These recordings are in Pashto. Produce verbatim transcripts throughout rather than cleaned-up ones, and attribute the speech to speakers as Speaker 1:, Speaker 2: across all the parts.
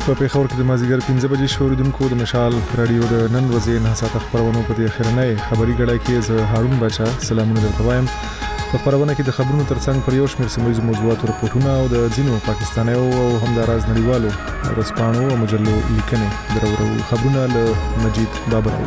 Speaker 1: په پیښور کې د مازیګر پنځه بجې شوریدونکو د مشال رادیو د نن ورځې نه ساعت خبرونو په دې اخرنۍ خبري غړای کې زه هارون بچا سلامونه درته وایم. په خبرونه کې د خبرونو ترڅنګ پر یو شمېر سیمه موضوعات راپورټونه او د ځینو پاکستانیو او همداراز نړیوالو ورځپاڼو او مجلو لیکنې درورو خبرونه له مجید بابر.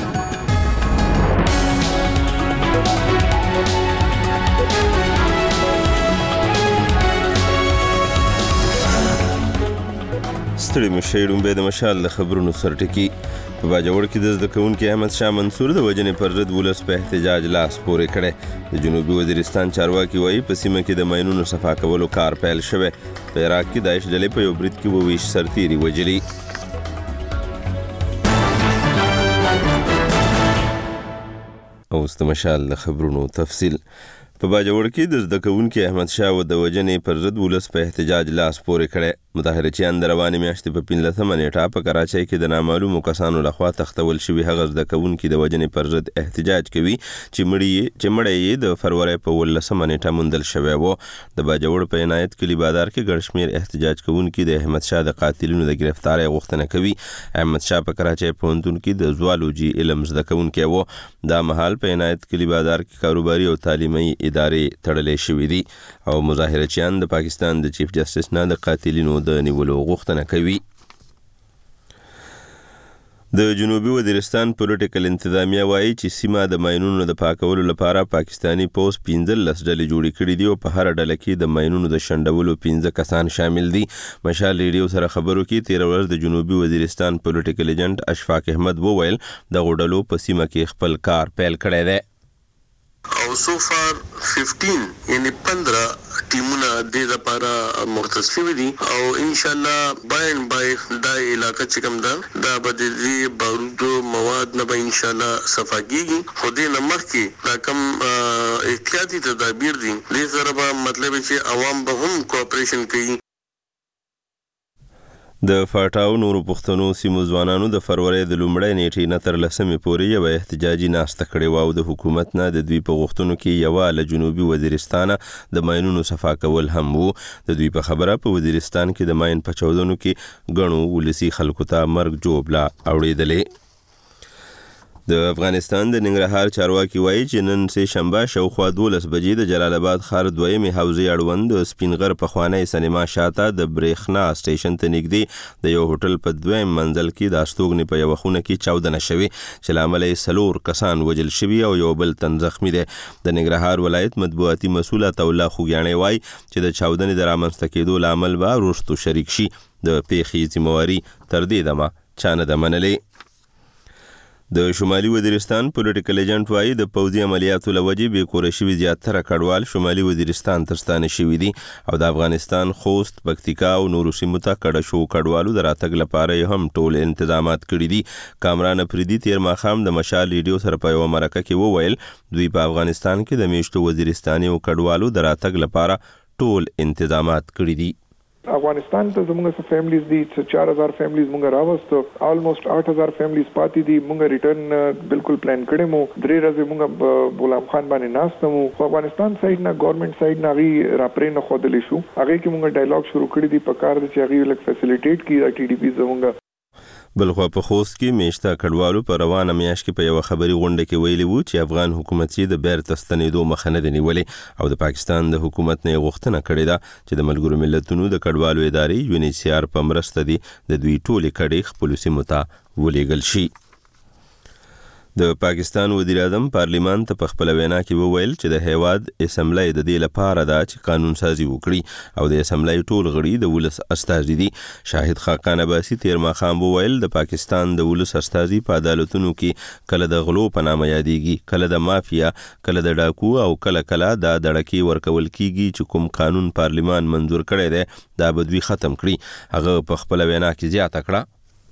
Speaker 2: ستړي مشي ډومبه د مشال د خبرونو سرټکی په باجوړ کې د زده کوونکي احمد شاه منصور د وجنې پر ضد ولس په احتجاج لاس پورې کړي. د جنوبي وزیرستان چارواکي وایي په سیمه کې د ماینونو صفا کولو کار پیل شوی. په عراق کې داعش ډلې په یو برید کې وویشت سرتیري وجلي. اوس د مشال د خبرونو تفصیل. په باجوړ کې د زده کوونکي احمد شاه د وجنې پر ضد ولس په احتجاج لاس پورې کړي. متحرچیان د روانې میاشتې په پنځلسمه نیټه په کراچۍ کې د نامعلومو کسانو لخوا تختول شوي هغه زده کوونکي د وجنې پر ضد احتجاج کوي چې مړی چې مړی یې د فروری په ولسمه نیټه موندل شوی و. د باجوړ په عنایت کلي بازار کې ګڼ شمېر احتجاج کوونکي د احمد شاه د قاتلینو د گرفتارۍ غوښتنه کوي. احمد شاه په کراچۍ پوهنتون کې د زوالوجي علم زده کوونکی و. دا مهال په عنایت کلي بازار کې کاروباري او تعلیمي ادارې تړلې شوې دي او مظاهرچیان د پاکستان د چیف جسټس نه د قاتلینو د نیولو غوښتنه کوي. د جنوبي وزیرستان پولیټیکل انتظامیه وایي چې سیمه د ماینونو د پاکولو لپاره پاکستانی پوس پنځلس ډلې جوړې کړې دي او په هر ډله کې د ماینونو د شنډولو پنځه کسان شامل دي. مشال ریډیو سره خبرو کې تیر ورځ د جنوبي وزیرستان پولیټیکل ایجنټ اشفاق احمد وویل د غوډلو په سیمه کې خپل کار پیل کړی دی.
Speaker 3: او سو فار پنځه یعنی پندرہ ټیمونه د لپاره مختص شوي دي او ان شاء الله باین بای دا علاقه چې کوم ده دا به د بارودو مواد نه به ان شاء الله صفا کیږي. خو دې نه مخکې دا کوم احتیاطي تدابیر دي دې سره به مطلب چې عوام به هم کوآپریشن کوي.
Speaker 2: د فاټاو نورو پښتنو سیمو ځوانانو د فروری د لومړۍ نیټې نه تر لسمې پورې یوه احتجاجي ناسته کړې وه او د حکومت نه د دوی په غوښتنو کې یوه له جنوبي وزیرستانه د ماینونو صفا کول هم وو. د دوی په خبره په وزیرستان کې د ماین په چاودنو کې ګڼو ولسي خلکو ته مرګ جوبله اوړېدلې. د افغانستان د ننګرهار چارواکي وایي چې نن سه شنبه شاوخوا دولس بجې د جلال آباد ښار دویمې حوزې اړوند د سپینغر پخوانی سینما شاته د برېښنا سټیشن ته نږدې د یو هوټل په دویم منزل کې د استوګنې په یوه خونه کې چاودنه شوې چې له امله یې څلور کسان وژل شوي او یو بل تن زخمي دی. د ننګرهار ولایت مطبوعاتي مسؤل عطاالله خوږیاڼی وایي چې د چاودنې د رامنځته کېدو له امل به وروستو شریک شي. د پیښې ذمهواري تر دې دمه چا نه ده منلې. د شمالي وزیرستان پولیټیکل ایجنټ وایي د پوځي عملیاتو له وجې بې کوره شوي زیاتره کډوال شمالي وزیرستان ته ستانه شوي دي او د افغانستان خوست، پکتیکا او نورو سیمو ته کډه شوو کډوالو د راتګ لپاره یې هم ټول انتظامات کړي دي. کامران افریدي تیر ماښام د مشال ریډیو سره په یوه مرکه کې وویل دوی په افغانستان کې د میشتو وزیرستاني کډوالو د راتګ لپاره ټول انتظامات کړي دي.
Speaker 4: افغانستان ته زموږ څه فیملیز دي څه چار هزار فیملیز مونږ راوستو آلموست آٹھ هزار فیملیز پاتې دي. مونږ ریټرن بالکل پلان کړی مو درې ورځې مونږ غلام خان باندې ناست مو. خو افغانستان سایډ نه ګورنمنت سایډ نه هغې راپرې نه ښودلی شو. هغې کې مونږ ډایلاګ شروع کړی دي په کار دی چې هغې لږ فیسیلیټیټ کړي دا ټي ډي پي زمونږ.
Speaker 2: بلخوا په خوست کې میشته کډوالو په روانه میاشت کې په یوه خبري غونډه کې ویلي وو چې افغان حکومت یې د بیرته ستنېدو مخه نه ده نیولې او د پاکستان د حکومت نه یې غوښتنه کړې ده چې د ملګرو ملتونو د کډوالو ادارې یو ان ایچ سی آر په مرسته دي د دوی ټولې کډې خپلو سیمو ته ولېږل شي. د پاکستان وزیر اعظم پارلیمان ته په خپله وینا کې وویل چې د هیواد اسمبلی د دې لپاره ده چې قانون سازي وکړي او د اسمبلی ټول غړي د ولس استازي دي. شاهد خاقان عباسي تیر ماښام وویل د پاکستان د ولس استازي په عدالتونو کې کله د غلو په نامه یادېږي، کله د مافیا، کله د ډاکو او کله کله دا دړکې ورکول کیږي چې کوم قانون پارلیمان منظور کړی دی دا به دوی ختم کړي. هغه په خپله وینا کې زیاته کړه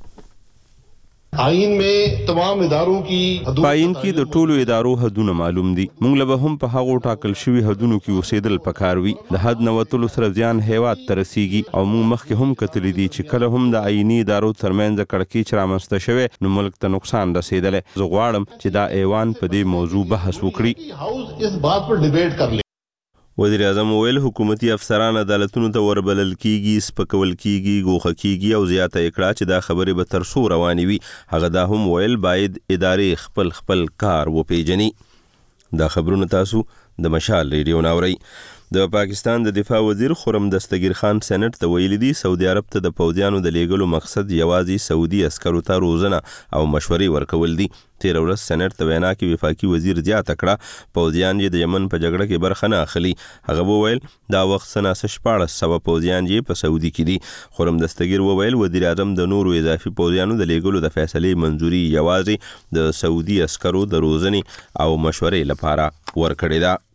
Speaker 5: آئین में तमाम اداروں کی
Speaker 2: پاین کې د ټولو ادارو حدونه معلوم دي. موږ له به هم په هغو ټاکل شوي حدونو کې اوسېدل پکار وي. د حد نه وتلو سره زیان هیواد ته رسیږي او موږ مخکې هم کتلی دي چې کله هم د آئیني ادارو ترمنځ کړکېچ رامنځته شوی نو ملک ته نقصان رسېدلی. زه غواړم چې دا ایوان په دې موضوع بحث وکړي. وزیر اعظم ویل حکومتي افسران عدالتونو ته وربلل کیږي، سپکول کیږي، ګوښه کیږي او زیاته یې کړه چې دا خبرې به تر څو روانې وي. هغه دا هم ویل باید ادارې خپل خپل کار وپیژني. دا خبرونه تاسو د مشال ریډیو ناورئ. د پاکستان د دفاع وزیر خرم دستگیر خان سېنات ته ویلي دي سعودي عرب ته د پوځیانو د لیږلو مقصد یوازې سعودي عسکرو ته روزنه او مشورې ورکول دي. تیر ورځ سېنات ته وینا کې وفاقي وزیر زیاته کړه پوځیان یې د یمن په جګړه کې برخه نه اخلي. هغه وویل دا وخت سناسه شپاړس سوه پوځیان یې په سعودي کې دي. خرم دستگیر وویل وزیر اعظم د نورو اضافي پوځیانو د لیږلو د فیصلې منظوري یوازې د سعودي عسکرو د روزنې او مشورې لپاره ورکړې ده.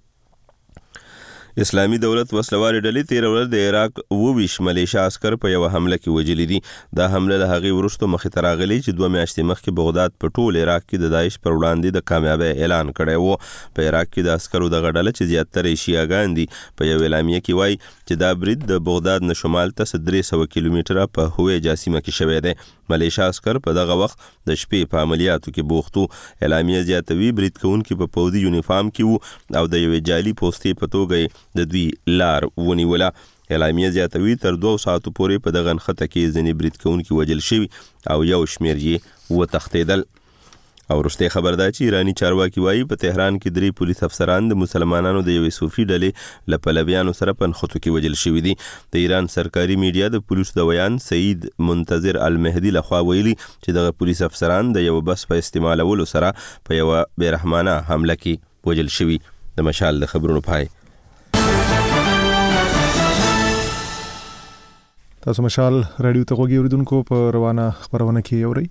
Speaker 2: اسلامي دولت وسلواري ډلې تیر ورځ د عراق وویش ملیشیا عسکر په یو حمله کې وجلي دي. دا حمله له هغې وروسته مخې ته راغلې چې دوه میاشتې مخکې بغداد په ټول عراق کې د داعش پر وړاندې د کامیابۍ اعلان کړی و. په عراق کې د عسکرو دغه ډله چې زیاتره یې شیعهګان دي په یو اعلامیه کې وایي چې دا برید د بغداد نه شمال ته درې سوه کیلومتره په هوی جاسیمه کې شوی دی. ملیشیا عسکر په دغه وخت د شپې په عملیاتو کې بوخت وو. اعلامیه زیاتوي برید کوونکي په پوځي یونیفارم کې وو او د یوې جعلي پوستې په توګه د دوی لار ونیوله. اعلامیه زیاتوي تر دوه ساعتو پورې په دغه نښته کې ځینې برید کوونکي وژل شوي او یو شمېر یې وتښتېدل. او وروستی خبر دا چې ایراني چارواکي وایي په تهران کې درې پولیس افسران د مسلمانانو د یوې صوفي ډلې له پلویانو سره په نښتو کې وژل شوي دي. د ایران سرکاري میډیا د پولیسو د ویان سعید منتظر المهدي لخوا ویلي چې دغه پولیس افسران د یو بس په استعمالولو سره په یوه بېرحمانه حمله کې وژل شوي. د مشال د خبرونو پای.
Speaker 1: تاسو مشال رادیو ته غوږی اوریدونکو په روانه خبرونه کې اورئ.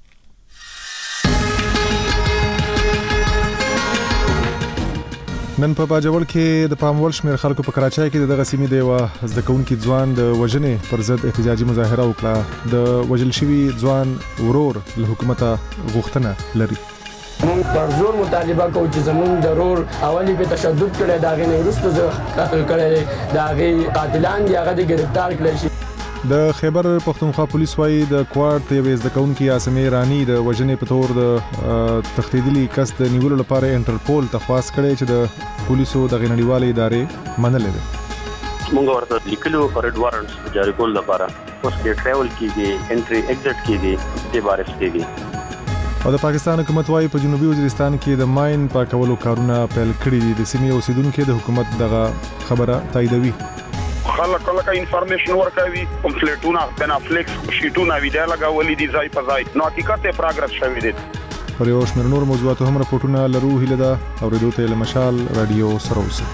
Speaker 1: نن په باجوړ کې د پاموړ شمېر خلکو په کراچۍ کې دغه سیمې د یوه زده کوونکي ځوان د وژنې پر ضد احتجاجي مظاهره وکړه. د وژل شوي ځوان ورور له حکومته غوښتنه لري.
Speaker 6: مونږ پر زور مطالبه کوو چې زمونږ د ورور اولې په تشدد کړی، د هغې نه وروسته زه قتل کړی، د هغې قاتلان دي هغه دې ګرفتار کړی شي.
Speaker 1: د خیبر پښتونخوا پولیس وايي د کوارټ یوې زده کوونکي عاصمې رانی د وژنې په تور د تښتېدلي کس د نیولو لپاره انټرپول ته خواست کړی چې د پولیسو دغې نړیوالې ادارې منلې ده.
Speaker 7: موږ ورته لیکلو ریډ وارنټس جاری کول لپاره اوس کې ټریول کیږي، انټری ایگزټ کیږي، دې بارش کیږي.
Speaker 1: او د پاکستان حکومت وايي په جنوبي وزیرستان کې د ماین پاکولو کارونه پیل کړي دي. د سیمې اوسیدونکو د حکومت دغه خبره تاییدوي.
Speaker 8: خلک کله انفارمیشن ورکوي، پمفلیټونه بنافلیکس شیټونه ویډیو لګولې دي ځای په ځای، نو حقیقت یې پروګرس شوی دی.
Speaker 1: پر یو شمېر نور موضوعاتو هم راپورټونه لرو. هیله ده اورېدو ته له مشال رادیو سره اوسئ.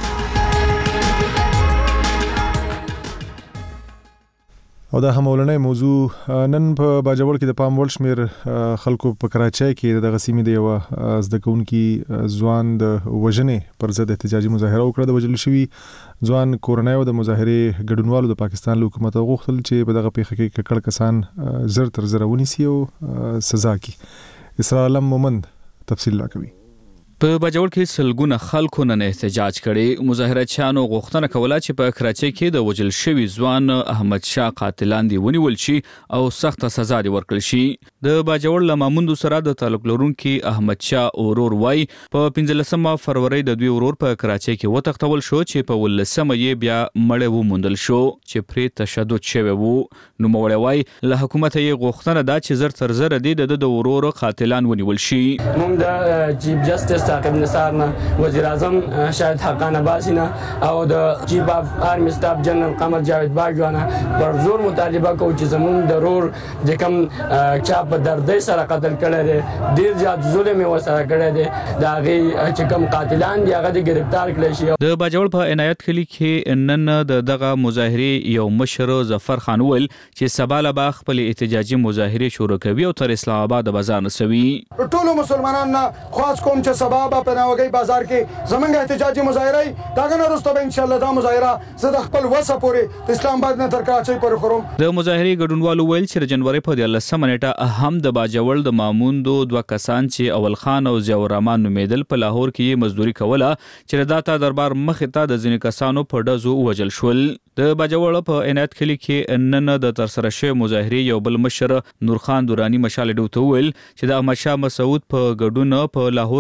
Speaker 1: او دا هم ولنې موضوع نن په باجوړ کې د پاموړ شمېر خلکو په کراچۍ کې دغه سیمې د یوه زده کوونکي ځوان د وژنې پر ضد احتجاجي مظاهره وکړه. د وژل شوي ځوان کورنۍ او د مظاهرې ګډونوالو د پاکستان له حکومت غوښتل چې په دغه پیښه کې ککړ کسان زر تر زره ونیسي او سزا کړي. اسرار علم مومند تفصیل راکوي.
Speaker 9: په باجوړ کې سلګونه خلکو نن احتجاج کړي. مظاهرچیانو غوښتنه کوله چې په کراچۍ کې د وژل شوي ځوان احمد شاه قاتلان دي ونیول شي او سخته سزا دي ورکړل شي. د باجوړ له ماموندو سره د تعلق لرونکي احمد شاه ورور وای په پنځلسمه فروری د دوی ورور په کراچۍ کې وتښتول شو چې په ولسمه یې بیا مړی وموندل شو چې پرې تشدد شوی وو. نوموړی وای له حکومت یې غوښتنه ده چې زر تر زره دي د د ورور قاتلان ونیول شي.
Speaker 6: موږ د چیف جسټس ساقب نثار نه، وزیر اعظم شاهد حقان عباسی نه او د چیف اف آرمی سټاف جنرال قمر جاوید باجوا نه پر زور مطالبه کوو چې زموږ د ورور د کوم چا په دردۍ سره قتل کړی دی، ډېر زیات ظلم یې ورسره کړی دی، د هغې چې کوم قاتلان دي هغه دې ګرفتار کړی شي.
Speaker 9: د باجوړ په عنایت کلي کې نن د دغه مظاهرې یو مشر ظفر خان وویل چې سبا له به خپلې احتجاجي مظاهرې شروع کوي او تر اسلام آباد بازار رسوي.
Speaker 10: ټولو مسلمانانو نه خواست کوم چې سبا به په ناوګۍ بازار کې زمونږ احتجاجي مظاهره دغه نه وروسته به انشاءالله دا مظاهره زه د خپل وسه پورې د اسلام آباد نه تر کراچۍ پورې خورم. د
Speaker 9: مظاهرې ګډونوالو ویل چې د جنوري په دیارلسمه نیټه هم د باجوړ د ماموندو دوه کسان چې اول خان او ضیاء الرحمن نومېدل په لاهور کې مزدوري کوله چې د داتا دربار مخې ته د ځینې کسانو په ډزو ووژل شول. د باجوړ په عنایت کلي کې نن د ترسره شوې مظاهرې یو بل مشر نور خان دورانی مشال ډو ته ویل چې د احمد شاه مسعود په ګډون په لاهور کې د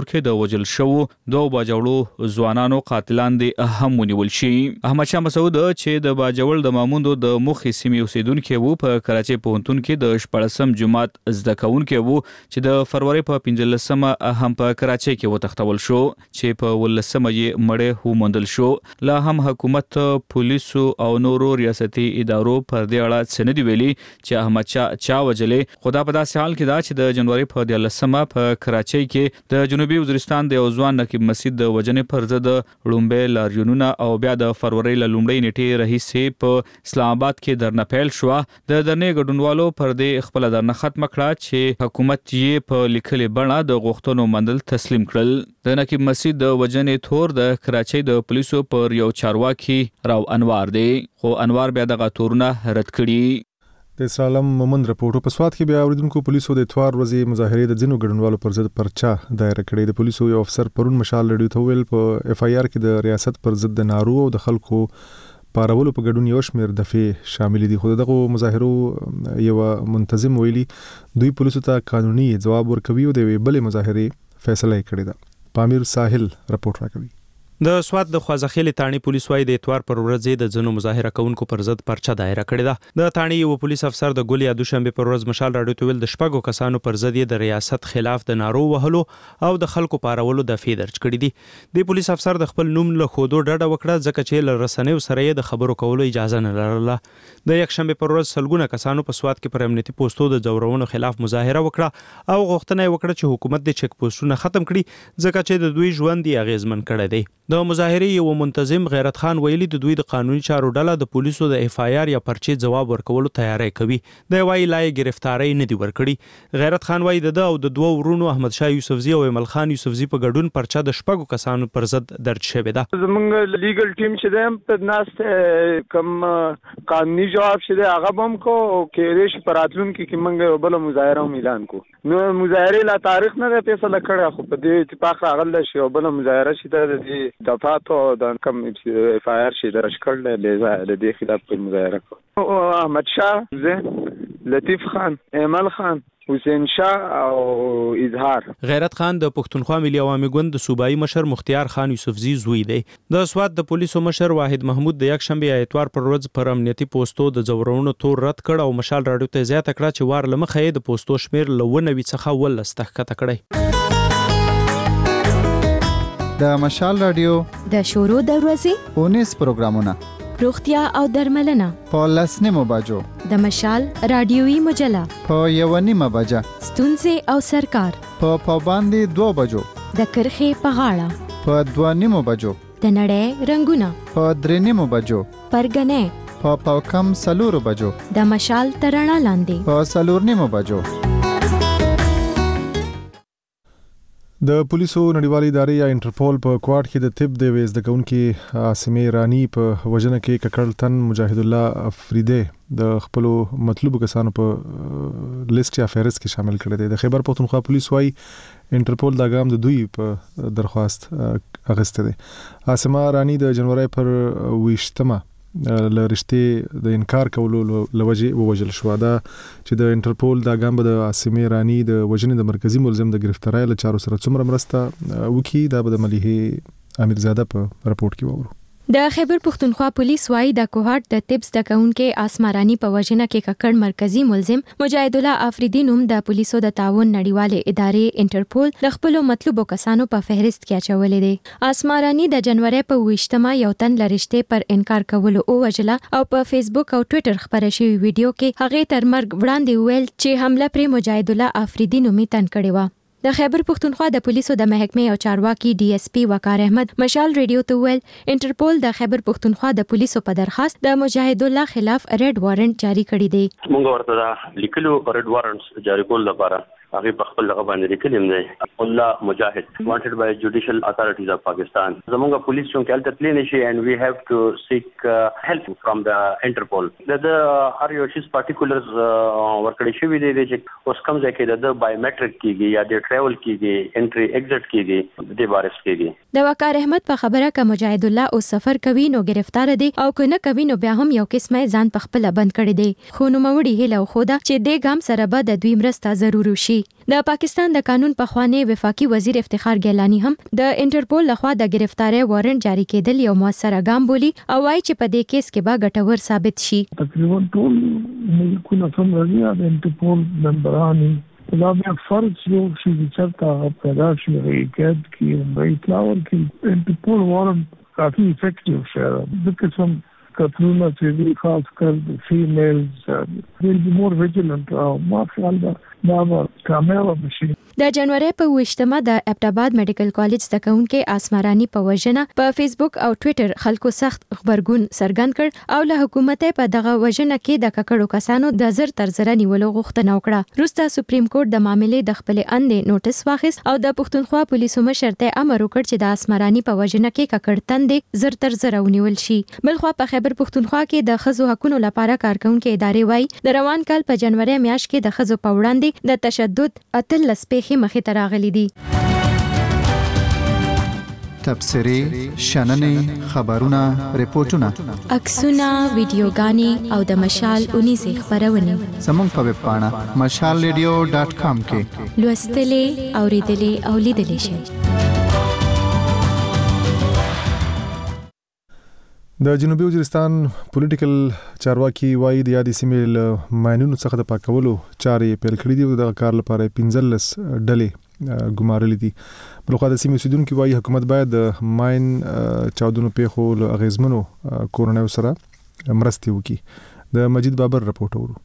Speaker 9: وجل شو دوه باجوړو ځوانانو قاتلان دي هم ونیول شي. احمد شاه مسعود چې د باجوړ د ماموندو د مخې سیمې اوسیدونکو وو په کراچۍ پوهنتون کې د شپږم جماعت زده کوونکو وو چې د فروری په پنځلسمه هم په کراچۍ کې وتښتول شو چې په ولسمه یې مړ وموندل شو. لا هم حکومت پولیسو او نورو ریاستي ادارو پر دې اړه څه نه دی ویلي چې احمد شاه چا وجلې. خدا په داسې حال کې دا چې د جنوري په دیارلسمه په کراچۍ کې د جنوبي وزیرستان د یو ځوان نقیب مسجد د وجنې پر ضد لومړی لاریونونه او بیا د فروری له لومړۍ نیټې راهیسې په اسلام آباد کې درنه پیل شو. د درنې ګډونوالو پر دې خپل درنه ختم کړه چې حکومت یې په لیکلي بڼه د غوښتنو مندل تسلیم کړل. د نقیب مسجد د وجنې تور د کراچۍ د پولیسو پر یو چارواکي راو انوار دی، خو انوار بیا دغه تورونه رد کړي.
Speaker 1: د سالم مومند رپورټو په سواد کې بیا اوریدونکو پولیسو د اتوار ورځې مظاهرې د ځینو ګډونوالو پر ضد پرچا دایره کړې. د پولیسو یو افسر پرون مشال رادیو ته ویل په اف آی آر کې د ریاست پر ضد د نارو او د خلکو پارولو په ګډون یو شمېر دفعې شامل دي، خو دغه مظاهرو یو منتظم ویلي دوی پولیسو ته قانوني ځواب ورکوي او د بلې مظاهرې فیصله کړې ده. پامیر ساحل رپورټ راکوي.
Speaker 11: د سواد د خوازخیل تانی پولیس وايي د اتوار پر ورځ د ځنو مظاهره کوونکو پر ضد پرچا دایره کړې ده. د تانی یو پولیس افسر د ګولیا دوشنبه پر ورځ مشال راډیو ته ویل د شپږو کسانو پر ضد د ریاست خلاف د نارو وهلو او د خلکو پارولو دفعې درج کړې دي. د پولیس افسر د خپل نوم له خودو ډډه وکړه ځکه چې له رسنیو سره د خبرو کولو اجازه نه لرله. د یک شنبه پر ورځ سلګونه کسانو په سواد کې پر امنیتي پوسټو د ځورونو خلاف مظاهره وکړه او غوښتنه یې وکړه چې حکومت د چک پوسټونه ختم کړي ځکه چې د دوی ژوند یې اغیزمن کړی دی. د مظاهرې یو منتظم غیرت خان ویلي د دوی د قانوني چارو ډله د پولیسو د اف آی آر یا پرچې ځواب ورکولو تیاری کوي. د وايي لای گرفتاری نه دی ورکړي. غیرت خان وایي د او د دوه ورونو احمد شاه یوسفزي او ایمل خان یوسفزي په ګډون پرچا د شپږو کسانو پر ضد درج شوې ده.
Speaker 12: زمونږ لیګل ټیم چې ده په ناست کم قانوني جواب شته هغه بم کو او کېریش پراتلون کې کې منګ بل مظاهره اعلان کو. نو مظاهره لا تاریخ نه فیصله کړه خو په دې اتفاق راغله شی بل مظاهره شته د دفعاتو د کم اف آی آر شي درج کړل د دې خلاف په مظاهره کو. احمد شاه زه لطیف خان ایمل خان حسین شاه او اظهار.
Speaker 11: غیرت خان د پښتونخوا ملي عوامي ګوند د صوبایي مشر مختیار خان یوسفزي زوی دی. د سواد د پولیسو مشر واحد محمود د یک شنبه اتوار پر ورځ پر امنیتي پوسټو د ځورونو تور رد کړ او مشال راډیو ته زیاته کړه چې وار لمخه د پوسټو شمیر لونه وی څخه ولسته کته کړی.
Speaker 13: د مشال راډیو
Speaker 14: د شورو د ورځې
Speaker 13: اونیس پروګرامونه
Speaker 14: روغتیا او درملنه
Speaker 13: په لسنیمو بجو
Speaker 14: د مشال رادیوي مجله
Speaker 13: په یو نیمه بجه
Speaker 14: ستونزې او سرکار
Speaker 13: په پابندي دوه بجو
Speaker 14: د کرخې په غاړه
Speaker 13: په دوه نیمو بجو
Speaker 14: د نړۍ رنگونه
Speaker 13: په درې نیمو بجو
Speaker 14: پرګنې
Speaker 13: په پاوکم سلورو بجو
Speaker 14: د مشال ترانه لاندې
Speaker 13: په سلور نیمو بجو.
Speaker 1: د پولیسو نړیوالې ادارې یا انټرپول په کوارټ کې د طب د ویز د کونکي عاصمه رانی په وجنه کې ککړ تن مجاهد الله افریدی د خپل مطلوب کسانو په لیست یا فهرست کې شامل کړی دی. د خیبر پختونخوا پولیس وايي انټرپول دا ګام د دوی په درخواست اغسته دی. عاصمه رانی د جنوري پر ویشتمه لرشته د انکار کولو لوجه ووجل شو. دا چې د انټرپول دا ګام د عاصمه رانی د وجنې د مرکزی ملزم د گرفتاری له چارو سره څومره مرسته وکي دا به د مليحه امیرزاده په راپورټ کې وورو.
Speaker 14: د خیبر پختونخوا پولیس وايي د کوهارت د طب زده کوونکو آسمارانی په وجنه کې ککړ مرکزی ملزم مجاهد الله افریدی نوم د پولیسو د تعاون نړیوالې ادارې انټرپول د خپل مطلوبو کسانو په فهرست کې اچولې دي. آسمارانی د جنوري په ویشتمه یو تن لرشته پر انکار کولو او وجله او په فیسبوک او ټوئیټر خبره شوی ویډیو کې هغه تر مرګ وړاندې ویل چې حمله پر مجاهد الله افریدی نومي تن کړی و. د خیبر پختونخوا د پولیسو د محکمې او چارواکي ډي اس پی وقار احمد مشال ریډیو ته ویل انټرپول د خیبر پختونخوا د پولیسو په درخواست د مجاهد الله خلاف ریډ وارنټ جاری کړی دی.
Speaker 7: موږ ورته لیکلو ریډ وارنټس جاری کول لپاره هغه په خپل لغه باندې لیکلم دی الله مجاهد wanted by judicial authorities of Pakistan. زموږ پولیس څنګه کال تطلی نشي and we have to seek uh, help from the Interpol. د هر یو شي پارټیکولرز ورکړی شوی دی چې اوس کوم ځای کې د بایومټریک کیږي یا د ټریول کیږي انټری ایگزټ کیږي د بارس کیږي.
Speaker 14: د وقار احمد په خبره ک مجاهد الله او سفر کوي نو گرفتار دی او کنه کوي نو بیا هم یو قسمه ځان په خپل بند کړی دی. خو نو موري هله خو دا چې د ګام سره به د دوی مرسته ضروري شي. شي. د پاکستان د قانون پخوانی وفاقي وزیر افتخار ګیلانی هم د انټرپول لخوا د گرفتاری وارنټ جاری کېدل یو موثره ګام بولی او وايي چې په دې کیس کې به ګټور ثابت شي.
Speaker 15: تقریبا ټول ملکونه سم راځي د انټرپول ممبران دا بیا فرض یو شي چې چرته پیدا شي ریکټ کې به اطلاع ورکړي. انټرپول وارنټ کافي افیکټیو شي د قسم کتلونه چې خاص کر فیمیلز will be more vigilant او ما خیال ده دا به کامیابه بشي.
Speaker 14: د جنوري په وشتمه د ابټاباد میډیکل کالج د کونکي اسمرانی په وژنه په فیسبوک او ټوئیټر خلکو سخت خبرګون څرګند کړ او له حکومت په دغه وژنه کې د ککړو کسانو د زر تر زر نیولو غوښتنه وکړه. وروسته سپریم کورټ د معاملې د خپل اندې نوټس واخیست او د پښتونخوا پولیسو مشر ته امر وکړ چې د اسمرانی په وژنه کې ککړ تندې زر تر زر ونیول شي. بلخوا په خیبر پښتونخوا کې د خزو حقوقو لپاره کارکونکو ادارې وایي د روان کال په جنوري میاشت کې د خزو په وړاندې د تشدد اتل لسپېخي مخې ته راغلي دي.
Speaker 13: تبصري شننې خبرونه ریپورتونه
Speaker 14: عکسونه ویډیوګانې او د مشال اونیزه خبرونه
Speaker 13: زموږ په ویب پاڼه مشال ریډیو ډاټ کام کې
Speaker 14: لوستلې اوریدلې او لیدلې شئ.
Speaker 1: د جنوبي وزیرستان پولیټیکل چارواکي وایي د یادې سیمې له ماینونو څخه د پاکولو چارې پیل کړې دي او د کار لپاره پنځلس ډلې ګمارلې دي. بلخوا د سیمې اوسیدونکو وایي حکومت باید د ماین چاودنو پیښو له اغیزمنو کورنیو سره مرستې وکړي. د مجید بابر رپورټ اورو.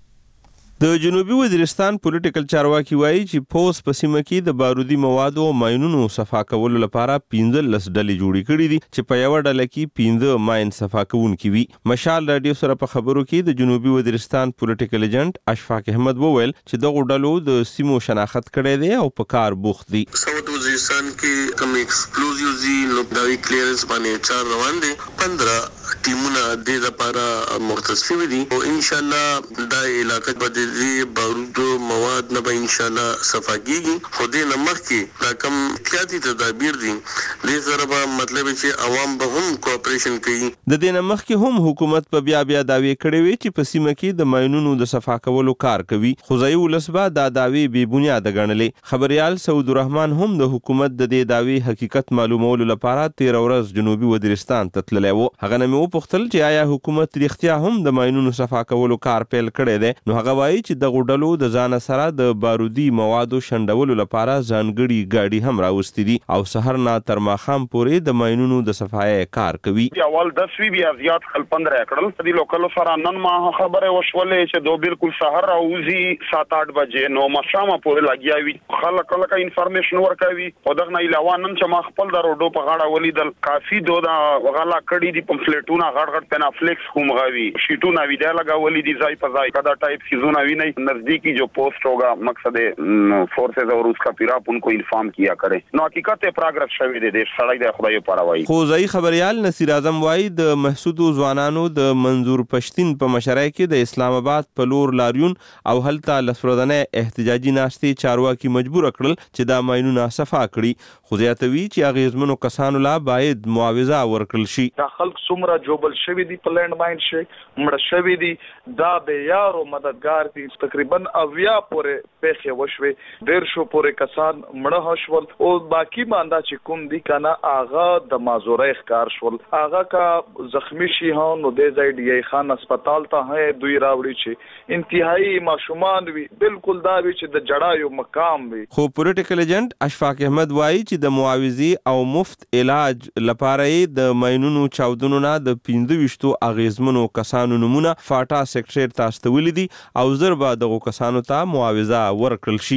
Speaker 2: د جنوبي وزیرستان پولیټیکل چارواکي وایي چې پوس په سیمه کې د بارودي موادو او ماینونو صفا کولو لپاره پنځلس ډلې جوړې کړې دي چې په یو ډله کې پنځه ماین صفا کوونکي وي. مشال رادیو سره په خبرو کې د جنوبي وزیرستان پولیټیکل ایجنټ اشفاق احمد وویل چې دغه ډلو د سیمو شناخت کړي دي او په کار بوخت دي.
Speaker 3: ساوث وزیرستان کې کوم ایکسپلوزیوز دي نو داوی کلیرنس باندې چار روان دي. پندرہ ټیمونه د لپاره مختص شوي دي او ان شاء الله دا علاقې به د بارودو مواد نه به ان شاء الله صفا کیږي. خو دې نه مخکې دا کوم احتیاطي تدابیر دي دې سره به مطلب چې عوام به هم کوآپریشن کوي.
Speaker 2: د دې نه مخکې هم حکومت په بیا بیا داوی کړی وي چې په سیمه کې د ماینونو د صفا کولو کار کوي. خو ځایي ولس به دا داوی بې بنیاده ګڼلې. خبريال سعود الرحمن هم د حکومت د دې داوی حقیقت معلومولو لپاره تیر ورځ جنوبي وزیرستان ته تللی و. هغه نه پوښتل چې آیا حکومت رښتیا هم د ماینونو صفا کولو کار پیل کړی دی. نو هغه وایي چې دغه ډلو د ځان سره د بارودي موادو شندولو لپاره ځانګړي ګاډي هم راوستي دي او سحر نه تر ماښام پورې د ماینونو د صفای کار کوي.
Speaker 8: اول دس وی بیا زیات خل پندرہ کړل. د لوکل سره نن ما خبره وشولې چې دو بالکل سحر راوځي سات آٹھ بجې نو مشامه پورې لګیا وي. خلک لکه انفارمیشن ورکوي او دغه نه علاوه نن چې ما خپل د روډو په غاړه ولیدل کافي دو دا غلا کړي دي پمفلیټونه غړ غړ पेनाफ्लेक्स هم غوي شیټونه ویډیا لگاولې دي ځای په ځای کدا ټایپ سیزونه وی نه نزدیکی جو پوسٹ ہوگا مقصد فورسز اور اس کا پیراپ ان کو انفارم کیا کرے. نو حقیقت پروګرس شوی دی د سړی د خدای په راوي.
Speaker 2: خو ځای خبريال نصیر اعظم وای د محسودو ځوانانو د منظور پښتين په مشرۍ کې د اسلام آباد په لور لاریون او هلته لسردنه احتجاجي ناشتي چارواکي مجبور کړل چې دا ماینونه صفا کړي. خو ځاتوي چې اغیزمنو کسانو لا باید معاوضه ورکړل شي.
Speaker 16: دا خلک څومره جوبل شوی دی په لند ماین شي مړ شوی دی دا به یارو مددگار دي. تقریبا اویا پورې پیسې وشوي ډیر شو پورې کسان مړه شول او باقی ماندا چې کوم دي کنه اغا د مازورې ښکار شول اغا کا زخمی شي هون نو د ځای دی خان هسپتال ته هي دوی راوړي چې انتهایی ماشومان وي بالکل دا وی چې د جړایو مقام وي.
Speaker 2: خو پولیټیکل ایجنټ اشفاق احمد وایي چې د معاوضي او مفت علاج لپاره د ماینونو چاودنو نه د پنځه ویشتو اغیزمنو کسانو نمونه فاټا سیکریټریټ ته استولې دي او زر به دغه کسانو ته معاوضه ورکړل شي.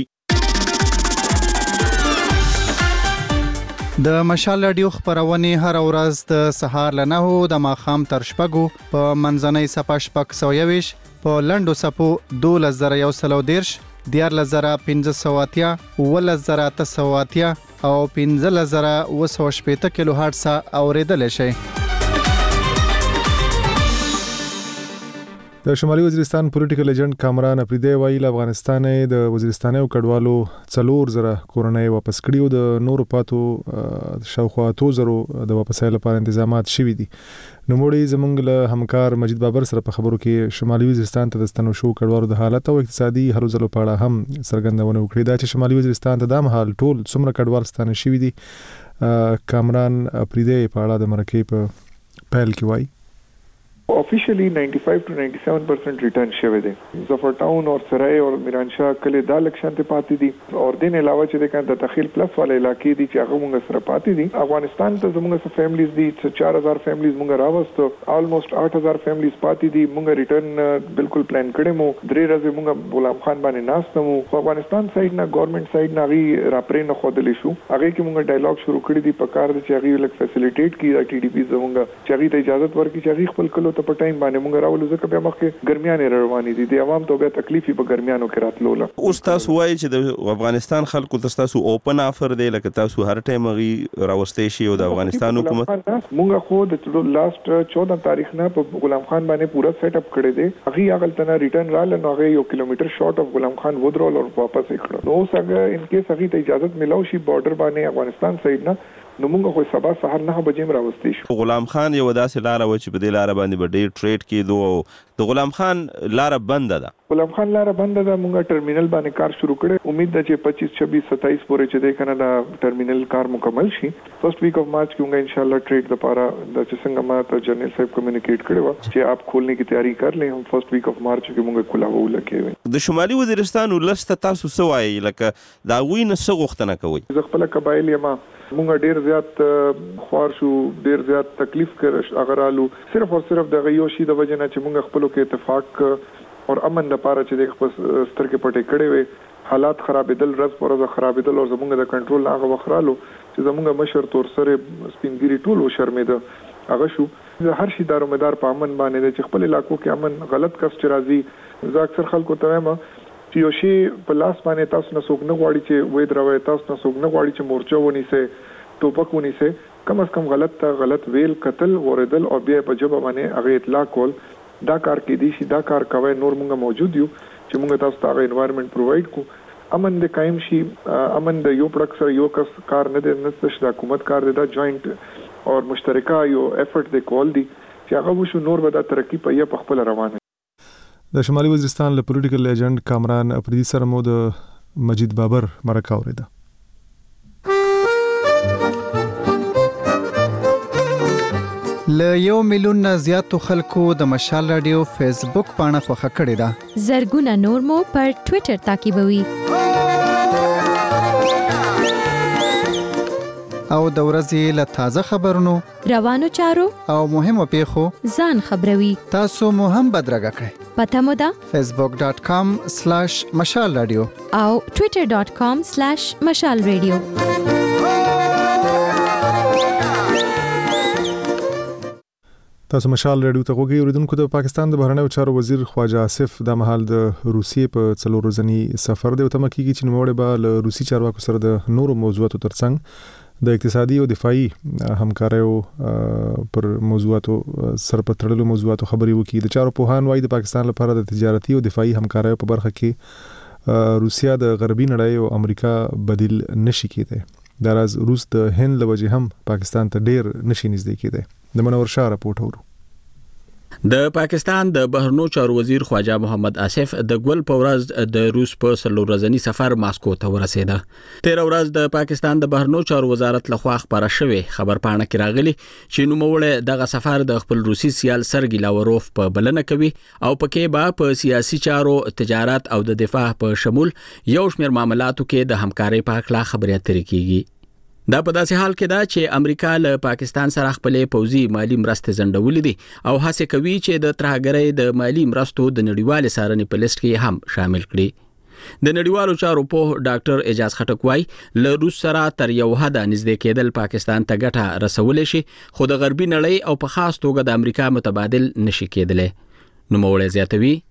Speaker 13: د مشال رادیو خبرونه هر ورځ د سهار له نهو د ماښام تر شپږو په منځنۍ صفه شپږ سوه یویشت په لنډو صفو دولس زره یو سل او دېرش دیارلس زره پنځه سوه اتیا اوولس زره اته سوه اتیا او پنځلس زره اوه سوه شپېته کیلو هرټز اورېدلی شئ.
Speaker 1: د شمالي وزیرستان پولیټیکل ایجنټ کامران اپریدی وایي افغانستان د وزیرستانیو کډوالو څلور زره کورنۍ واپس کړي او د نورو پاتو شاوخوا اتو زرو د واپسۍ لپاره تنظیمات شوي دي. نو موږ زمونږ له همکار مجید بابر سره په خبرو کې شمالي وزیرستان ته د ستنو شو کډوالو د حالت او اقتصادي هلو ځلو په اړه هم څرګندونه وکړه. دا چې شمالي وزیرستان ته د مهال ټول څومره کډوال ستانه شوي دي کامران اپریدی په اړه د مرکې په پیل کې وایي.
Speaker 4: Officially ninety-five to ninety-seven percent return شوه دي. ظفر ټاون او سرای او میرانشاه کله د لکشن ته پاتې دي او دین علاوه چې د کان د تخیل پلس والے علاقې دي چې هغه موږ سره پاتې دي. افغانستان ته زموږ سره فیملیز دي four thousand فیملیز موږ راوستو almost eight thousand فیملیز پاتې دي. موږ ریټرن بالکل پلان کړی مو درې ورځې موږ غلام خان باندې ناستمو. افغانستان سایډ نه ګورنمنت سایډ نه غي راپرې نه خودلې شو. هغه کې موږ ډایالوګ شروع کړی دی په کار د چې هغه لک فیسیلیټیټ کی ټي ډي پی زموږ چې هغه ته اجازه ورکړي چې هغه خپل کلو ته په ټایم باندې موږ راولو ځکه بیا مخکې ګرمیانې روانې دي د عوام ته بیا تکلیفي په ګرمیانو کې راتلوله.
Speaker 2: اوس تاسو وایي چې د افغانستان خلکو تاسو اوپن افر دی لکه تاسو هر ټایم غي راوستي شي او د افغانستان حکومت
Speaker 4: موږ خو د لاست چودہ تاریخ نه په غلام خان باندې پورا سیټ اپ کړی دی. هغه هغه تنه ریټرن رال نو هغه یو کیلومتر شارټ اف غلام خان ودرول او واپس کړو. نو څنګه ان کیس هغه ته اجازه ملو شي بارډر باندې افغانستان سایډ نه نو موږ خو سبا سحر نه بجې راوستي شو.
Speaker 2: غلام خان یو داسې لار و چې په دې لار باندې به ډېر ټریډ کېدو او د غلام خان لار بند ده.
Speaker 4: غلام خان لار بند ده. موږ ټرمینل باندې کار شروع کړو. امید ده چې پچیس چھبیس ستائیس پورې چې د کنه دا ټرمینل کار مکمل شي. فرست ویک اف مارچ کې موږ ان شاء الله ټریډ لپاره د چې څنګه ما ته جنرال صاحب کمیونیکیټ کړو چې آپ کھولنے کی تیاری کر لیں. هم فرست ویک اف مارچ کې موږ کولاو لکه
Speaker 2: د شمالي وزیرستان ولست تاسو سوای لکه دا وینه څه غوښتنه کوي.
Speaker 4: زه خپل قبایل یم مونږ ډیر زیات خوار شو ډیر زیات تکلیف کړ اغرالو صرف او صرف د غيو شي د وجنه چې مونږ خپل کې اتفاق او امن لپاره چې د خپل سترګې پټې کړې وي حالات خرابېدل رز پر رز خرابېدل او زمونږ د کنټرول هغه وخرالو چې زمونږ مشر تور سره سپینګری ټول شرمېده هغه شو. هر شي دارومدار په امن باندې چې خپل علاقو کې امن غلط کس چې راځي زه اکثر خلکو ته وایم چې یو شی په لاس باندې تاسو نه څوک نه غواړي چې وې دروي تاسو نه څوک نه غواړي چې مورچه ونی سه ټوپک ونی سه کم از کم غلط ته غلط ویل قتل اوریدل او بیا په جواب باندې هغه اطلاع کول دا کار کې دي شي دا کار کوي. نور مونږ موجود یو چې مونږ تاسو ته هغه انوایرنمنت پرووایډ کو امن د قائم شي. امن د یو پړک سره یو کس کار نه دی نه د حکومت کار دی دا جوائنٹ او مشترکه یو افورت دی کول دي چې هغه وشو نور به دا ترقی په یو خپل روانه.
Speaker 1: د شمالي وزیرستان له پولیټیکل ایجنټ کامران اپریدی سره مو د مجید بابر مرکه اوریده.
Speaker 13: ل یو میلیون نه زیاتو خلکو د مشال رادیو فیسبوک پاڼه خوښه کړې ده.
Speaker 14: زرګونه نور مو پر ټوئیټر تعقیبوي
Speaker 13: او د ورځې له تازه خبرونو
Speaker 14: روانو چارو
Speaker 13: او مهمو پیښو
Speaker 14: ځان خبروي.
Speaker 13: تاسو مو هم بدرګه کړئ.
Speaker 14: پته مو ده
Speaker 13: facebook dot com slash مشال رادیو
Speaker 14: او twitter dot com slash مشال رادیو.
Speaker 1: تاسو مشال رادیو ته وګورئ. اوریدونکو د پاکستان د بهرنیو چارو وزیر خواجه آصف د مهال د روسیې په څلور ورځنی سفر دی او تمه کیږي چې نوموړی به له روسي چارواکو سره د نورو موضوعاتو ترڅنګ د اقتصادي او دفاعي همکاریو پر موضوعاتو سره په تړلو موضوعاتو خبرې وکړي. د چارو پوهان وايي د پاکستان لپاره د تجارتي او دفاعي همکاریو په برخه کې روسیا د غربي نړۍ او امریکا بدیل نشي کېدی. دا راز روس د هند له وجې هم پاکستان ته ډیر نشي نږدې کېدی. د منور شاه راپورټ اورو.
Speaker 17: د پاکستان د بهرنیو چارو وزیر خواجه محمد آصف د ګول په ورځ د روس په څلور ورځنی سفر ماسکو ته ورسېده. تیر ورځ د پاکستان د بهرنیو چارو وزارت لخوا خبره شوې خبر پاڼه کې راغلي چې نوموړی دغه سفر د خپل روسي سیال سرګی لاوروف په بلنه کوي او پکې به په سیاسي چارو تجارت او د دفاع په شمول یو شمېر معاملاتو کې د همکارۍ په اړه خبرې اترې کیږي. دا په داسې حال کې ده چې امریکا له پاکستان سره خپل پوځي مالی مرستې ځنډولې دي او هڅه کوي چې د ترهګرۍ د مالی مرستو د نړیوال سارنې په لیست کې هم شامل کړي. د نړیوالو چارو په ډاکټر اعجاز خټک وايي له روس سره تر یو حد نږدې کېدل پاکستان ته ګټه رسولې شي خو د غربي نړۍ او په خاص توګه د امریکا متبادل نشي کېدلی. نو موړ زیاتوي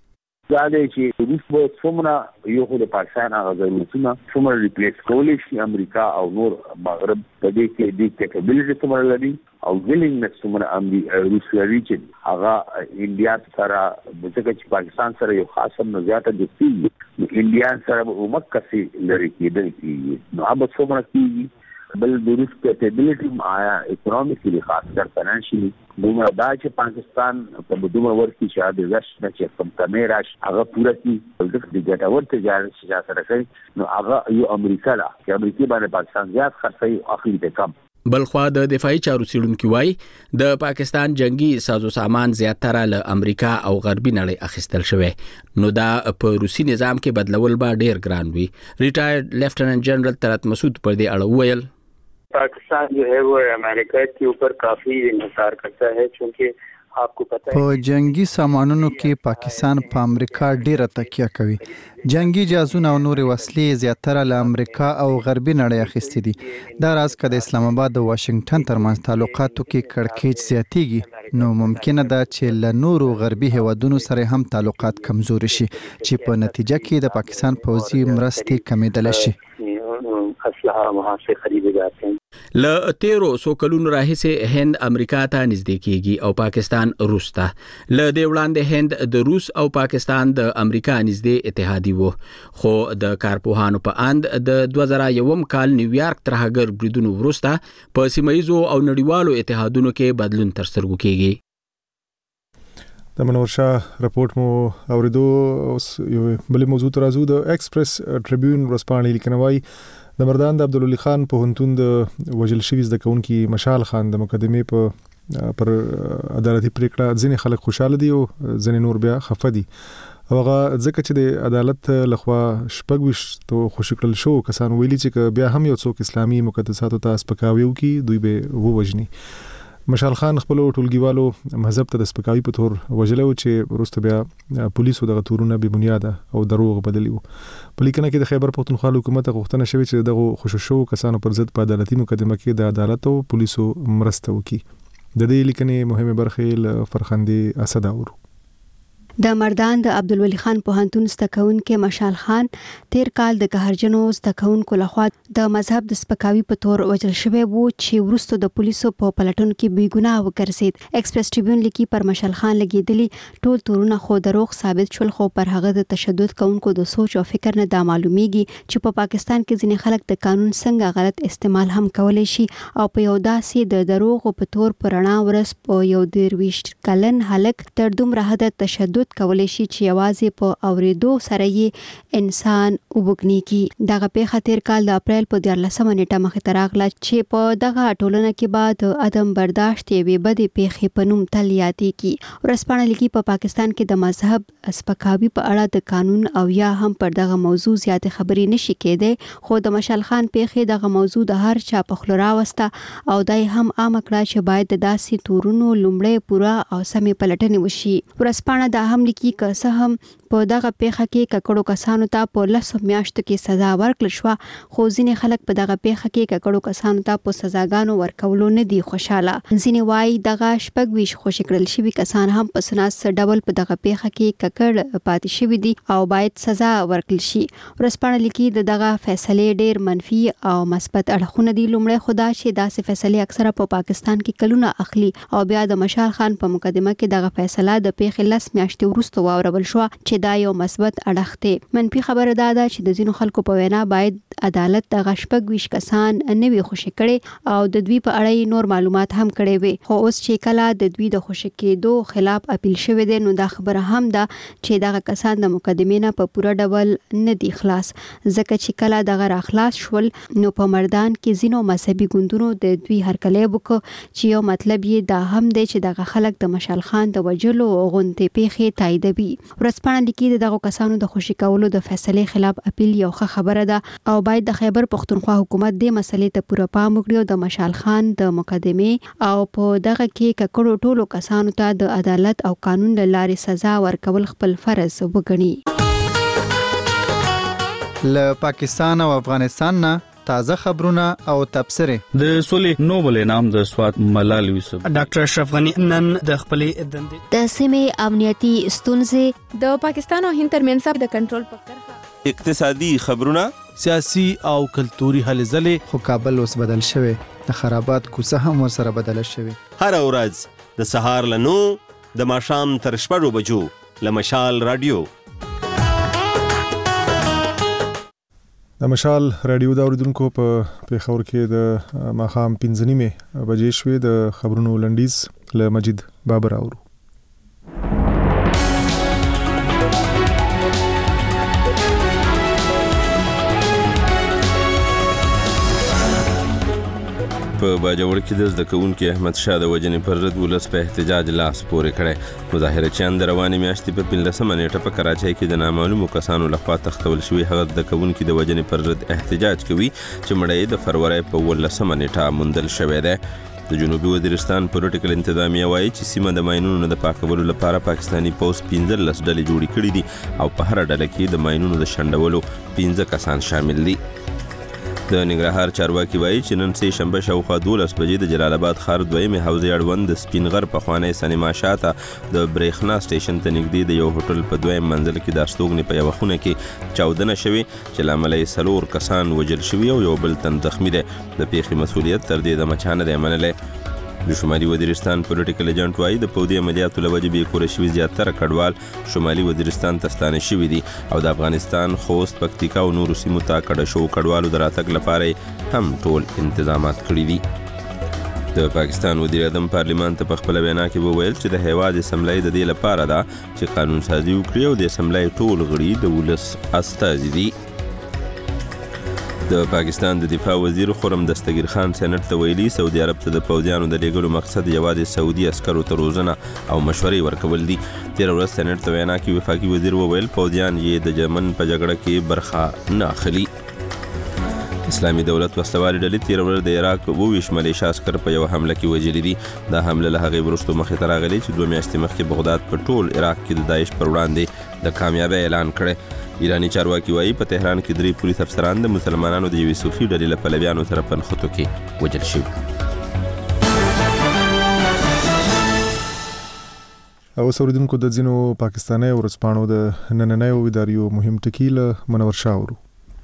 Speaker 18: دا دی چې روس به څومره یو خو د پاکستان هغه ضرورتونه څومره ریپلیس کولی شي امریکا او نور مغرب په دې کې د کیپابیلیټي څومره لري او ویلینګنس څومره روس لري چې هغه انډیا سره ځکه چې پاکستان سره یو خاص هم زیاته دوستي نو انډیا سره به عمق لري کېدل کېږي نو هغه څومره کېږي بل د روس کیپابیلیټي آیا اکونومیکلی خاص کر فاینانشلی دومره دا چې پاکستان په دومره ورکی چې د زش نه چې کم کمې راشي هغه پوره کړي د دې ګټور تجارت چې سره کوي نو هغه یو امریکا لا چې امریکا باندې پاکستان زیات خرڅي او اخلي ته کم.
Speaker 17: بلخوا د دفاعي چارو څېړونکي وایي د پاکستان جنگي سازو سامان زیاتره له امریکا او غربي نړۍ اخیستل شوی نو دا په روسي نظام کې بدلول به ډیر ګران وي. ریټایرډ لیفټیننټ جنرال طلعت مسعود پر دې اړه وویل
Speaker 19: पाकिस्तान जो है वो अमेरिका के ऊपर काफी इंतजार करता है क्योंकि आपको पता है
Speaker 13: په جنگي سامانونو کې پاکستان په امریکا ډیره تکیه کوي. جنگي جهازونه او نور وسلې زیاتره له امریکا او غربي نړۍ اخیستې دي. دا راز کله اسلام آباد او واشنگټن ترمنځ تعلقاتو کې کړکېچ زیاتیږي نو ممکنه ده چې له نورو غربي هیوادونو سره هم تعلقات کمزوري شي چې په نتیجه کې د پاکستان پوځي مرستې کمیدل شي.
Speaker 19: اسلحه وहाँ से खरीदे जाते हैं.
Speaker 17: ل تیرو سو کلونو راهیسه هند امریکا ته نږدې کیږي او پاکستان روس ته. ل دې وړاندې هند د روس او پاکستان د امریکا نږدې اتحادی وو خو د کارپوهانو په اند د دوه زره یو کال نیویارک ترهګر بریدونو وروسته په سیمایزو او نړیوالو اتحادونو کې بدلون تر سترګو کیږي.
Speaker 1: د منورشاه رپورټ مو اوریدو اوس یو بل موضوع ترازو د ایکسپریس ټریبیون ورسپانې لیکنوي د مردان د عبدالولي خان په هنتون د وجل شوی زده کوونکی مشال خان د مقدمې په پر عدالتي پریکړه ځینې خلک خوشاله دي او ځینې نور بیا خفه دي. هغه ځکه چې د عدالت لخوا شپږ ویشتو خوشی کړل شو کسان ویلي چې بیا هم یو څوک اسلامي مقدساتو ته سپکاوي وکړي دوی به ووجني. مشال خان خپل ټولګیوالو مذهب ته د سپکاوي په تور وجلو چې وروسته بیا پولیسو دغه تورونه به بنیاد او دروغ بدلی وو. په لیکنه کې د خیبر پختونخوا حکومت غوښتنه شوې چې دغه خوششو کسانو پر ضد په عدالتي مقدمه کې د عدالت او پولیسو مرسته وکړي. د دې لیکنې مهمه برخه ل فرخندې اسد اورو.
Speaker 20: د مردان د عبدالولي خان پوهنتون زدهکوونکي مشال خان تیر کال د قهرجنو زدهکوونکو لخوا د مذهب د سپکاوي په تور وژل شوی وو چې وروسته د پولیسو په پلټون کې بې ګناه وګرځید. ایکسپریس ټریبیون لیکي پر مشال خان لګیدلی ټول تورونه خو دروغ ثابت شول خو پر هغه د تشدد کوونکو د سوچ او فکر نه دا معلومیږي چې په پاکستان کې ځینې خلک د قانون څنګه غلط استعمال هم کولای شي او په یو داسې د دروغ په تور پرانا ورس په یو درویشت کلن هلک تر دومره حد تشدد کولای شي چې یوازې په اوریدو سره یې انسان وبګنی کی. دغه پیښه تیر کال د اپریل په دیارلسمه نیټه مخې ته راغله چې په دغه ټولنه کې بعد عدم برداشت یوې بدې پیښې په نوم تل یادې کی. ورسپانه لیکي په پاکستان کې د مذهب سپکاوي په اړه د قانون او یا هم پر دغه موضوع زیات خبرې نشي کېدای خو د مشال خان پیښې دغه موضوع د هر چا په خلورا وسته او دای هم عام کړه چې باید د داسې تورونو لومړی پورا او سمې پلټنې وشي. ورسپانه دا هم لیکي که څه هم په دغه پیښه کې ککړو کسانو ته په لسو میاشتو کې سزا ورکړل شو خو ځینې خلک په دغه پیښه کې ککړو کسانو ته په سزاګانو ورکولو نه دي خوشاله. ځینې وایي دغه شپږ ویشت خوشي کړل شوي کسان هم په سناس ډبل په دغه پیښه کې ککړ پاتې شوي دي او باید سزا ورکړل شي. ورسپانه لیکي د دغه فیصلې ډیر منفي او مثبت اړخونه دي. لومړی خدا چې داسې فیصلې اکثره په پاکستان کې کلونه اخلي او بیا د مشال خان په مقدمه کې دغه فیصله د پیښې لس میاشتې وروسته واورول شو چې دا یو مثبت اړخ دی. منفي خبره دا ده چې د ځینو خلکو په وینا باید عدالت دغه شپږ ویشت کسان نه وي خوشي کړي او د دوی په اړه نور معلومات هم کړي وي خو اوس چې کله د دوی د خوشي کېدو خلاف اپیل شوی دی نو دا خبره هم ده چې دغه کسان د مقدمې نه په پوره ډول نه دي خلاص ځکه چې کله دغه راخلاص شول نو په مردان کې ځینو مذهبي ګوندونو د دوی هرکلی وکړ چې یو مطلب یې دا هم دی چې دغه خلک د مشال خان د وجلو غونډې پیښې تاییدوي. ورسپانه لیکي د دغه کسانو د خوشي کولو د فیصلې خلاف اپیل یو ښه خبره ده او باید د خیبر پختونخوا حکومت دې مسلې ته پوره پام وکړي او د مشال خان د مقدمې او په دغه کې ککړو ټولو کسانو ته د عدالت او قانون له لارې سزا ورکول خپل فرض وګڼي.
Speaker 13: له پاکستان او افغانستان نه تازه خبرونه او تبصرې.
Speaker 9: د سولې نوبل انعام د سوات ملال یوسف
Speaker 21: ډاکټر اشرف غنی نن د خپلې دندې
Speaker 20: د سیمې امنیتي ستونزې
Speaker 14: د پاکستان او هند ترمنځ د کنټرول په کرښه
Speaker 2: اقتصادي خبرونه
Speaker 22: سیاسي او کلتوري هلې ځلې.
Speaker 13: خو کابل اوس بدل شوی د خرابات کوڅه هم ورسره بدله شوی.
Speaker 23: هر ورځ د سهار له نو د ماښام تر شپږو بجو له مشال رادیو.
Speaker 1: د مشال رادیو د اوریدونکو په پیښور کې د ماښام پنځه نیمې بجې شوې. د خبرونو لنډیز له مجید بابر اورو.
Speaker 2: په باجوړ کې د زده کوونکي احمد شاه د وژنې پر ضد ولس په احتجاج لاس پورې کړی. مظاهرچیان د روانې میاشتې په پنځلسمه نیټه په کراچۍ کې د نامعلومو کسانو لخوا تښتول شوي هغه زده کوونکي د وژنې پر ضد احتجاج کوي چې مړی یې د فروری په اوولسمه نیټه موندل شوی دی. د جنوبي وزیرستان پولیټیکل انتظامیه وایي چې سیمه د ماینونو د پاکولو لپاره پاکستاني پوځ پنځلس ډلې جوړې کړي دي او په هر ډله کې د ماینونو د شنډولو پنځه کسان شامل دي. د ننګرهار چارواکي وایي چې نن سه شنبه شاوخوا دولس بجې د جلال آباد ښار دویمې حوزې اړوند د سپین غر پخوانی سینما شاته د برېښنا سټیشن ته نږدې د یو هوټل په دویم منزل کې د استوګنې په یوه خونه کې چاودنه شوې چې له امله یې څلور کسان وژل شوي او یو بل تن زخمي دی. د پیښې مسؤلیت تر دې دمه چا نه دی منلی. د شمالي وزیرستان پولیټیکل ایجنټ وایي د پوځي عملیاتو له وجې بېکوره شوي زیاتره کډوال شمالي وزیرستان ته ستانه شوي دي او د افغانستان خوست پکتیکا او نورو سیمو ته کډه شوو کډوالو د راتګ لپاره هم ټول انتظامات کړي دي. د پاکستان وزیر اعظم پارلیمان ته په خپله وینا کې وویل چې د هیواد اسمبلی د دې لپاره ده چې قانون سازي وکړي او د اسمبلی ټول غړي د ولس استازي دي. د پاکستان د دفاع وزیر خرم دستگیر خان سېنټ ته ویلي سعودي عرب ته د پوځیانو د لیږلو مقصد یوازې سعودي عسکرو ته روزنه او مشورې ورکول دي. تېره ورځ سېنټ ته وینا کې وفاقي وزیر وویل پوځیان یې د یمن په جګړه کې برخه نه اخلي. اسلامي دولت وسلوالې ډلې تېره ورځ د عراق اوویشت ملیشه عسکر په یوه حمله کې وژلي دي. دا حمله له هغې وروسته مخې ته راغلې چې دوه میاشتې مخکې بغداد په ټول عراق کې د داعش پر وړاندې د کامیابۍ اعلان کړی. ایرانی چارواکي وایي په تهران کې درې پولیس افسران د مسلمانانو د یوې صوفي ډلې له پلویانو سره په نښتو کې وژل شوي.
Speaker 1: اوس اوریدونکو د ځینو پاکستاني ورځپاڼو د نننیو اداریو مهم ټکي له منور شاه اورو.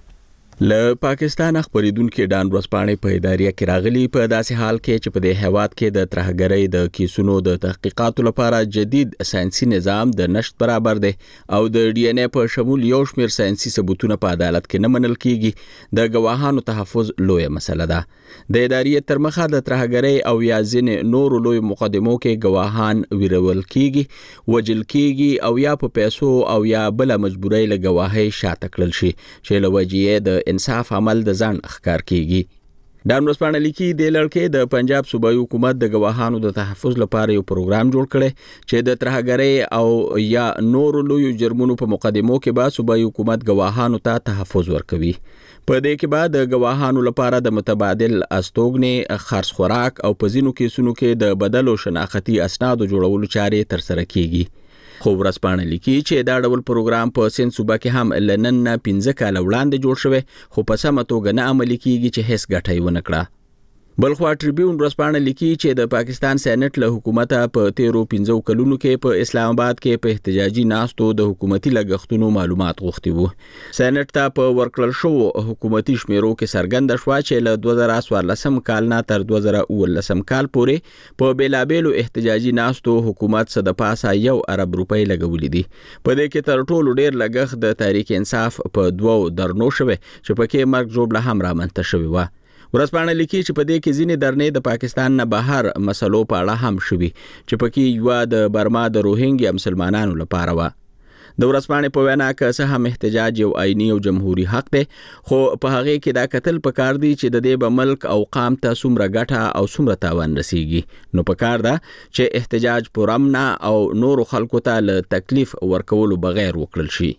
Speaker 17: له پاکستان خبرېدونکو ډان ورځپاڼې په اداریه کې راغلي په داسې حال کې چې په دې هیواد کې د ترهګرۍ د کیسونو د تحقیقاتو لپاره جدید ساينسي نظام د نشټ برابر دی او د ډي ان اے په شمول یو شمېر ساينسي ثبوتونه په عدالت کې نه منل کیږي. د ګواهانو تحفظ لویه مسله ده. د اداریه تر مخه د ترهګرۍ او یا ځینې نورو لوی مقدمو کې ګواهان ویرول کیږي وجل کیږي او یا په پیسو او یا بل مجبورۍ له ګواهۍ شاته کړل شي چې له وجې د انصاف عمل د ځان ښکار کیږي. ډان ورځپاڼه لیکي د لړکې د پنجاب صوبایي حکومت د ګواهانو د تحفظ لپاره یو پروګرام جوړ کړي چې د ترهګرۍ او یا نورو لوی جرمونو په مقدمو کې به صوبایي حکومت ګواهانو ته تحفظ ورکوي. په دې کې به د ګواهانو لپاره د متبادل استوګنې خرڅ خوراک او په ځینو کیسونو کې د بدلو شناختي اسنادو جوړولو چارې ترسره کیږي. خو ورځپاڼه لیکي چې دا ډول پروګرام په سند صوبه کې هم لنن نه پنځه کال وړاندې جوړ شوی خو په سمه توګه نه عملي کیږي چې هیڅ ګټه یې ونه کړه. بلخوا ټریبیون ورځپاڼه لیکي چې د پاکستان سېنات له حکومت په تیرو پنځو کلونو کې په اسلام آباد کې په احتجاجي ناستو د حکومتي لګښتونو معلومات غوښتي وو. سېنات ته په ورکړل شو حکومتي شمیرو کې څرګنده شوه چې له دوه زره څوارلسم کال نه تر دوه زره اوولسم کال پورې په بیلابېلو احتجاجي ناستو حکومت څه د پاسه یو ارب روپۍ لګولې دي. په دې کې تر ټولو ډیر لګښت د تحریک انصاف په دوو درنو شوه چې پکې مرګ جوړه هم رامنځته شوی و. ورځپاڼه لیکي چې په دې کې ځینې درنې د پاکستان نه بهر مسلو په اړه هم شوي چې پکې یو د برما د روهینګیا مسلمانانو لپاره و. د ورځپاڼې په وینا کې څه هم احتجاج یو آئینی او جمهوریت حق دی خو په هغه کې دا کتل پکار دی چې د دې به ملک او قام ته څومره ګټه او څومره تاوان رسیږي. نو پکار ده چې احتجاج پرامنا او نورو خلکو ته له تکلیف ورکولو بغیر وکړل شي.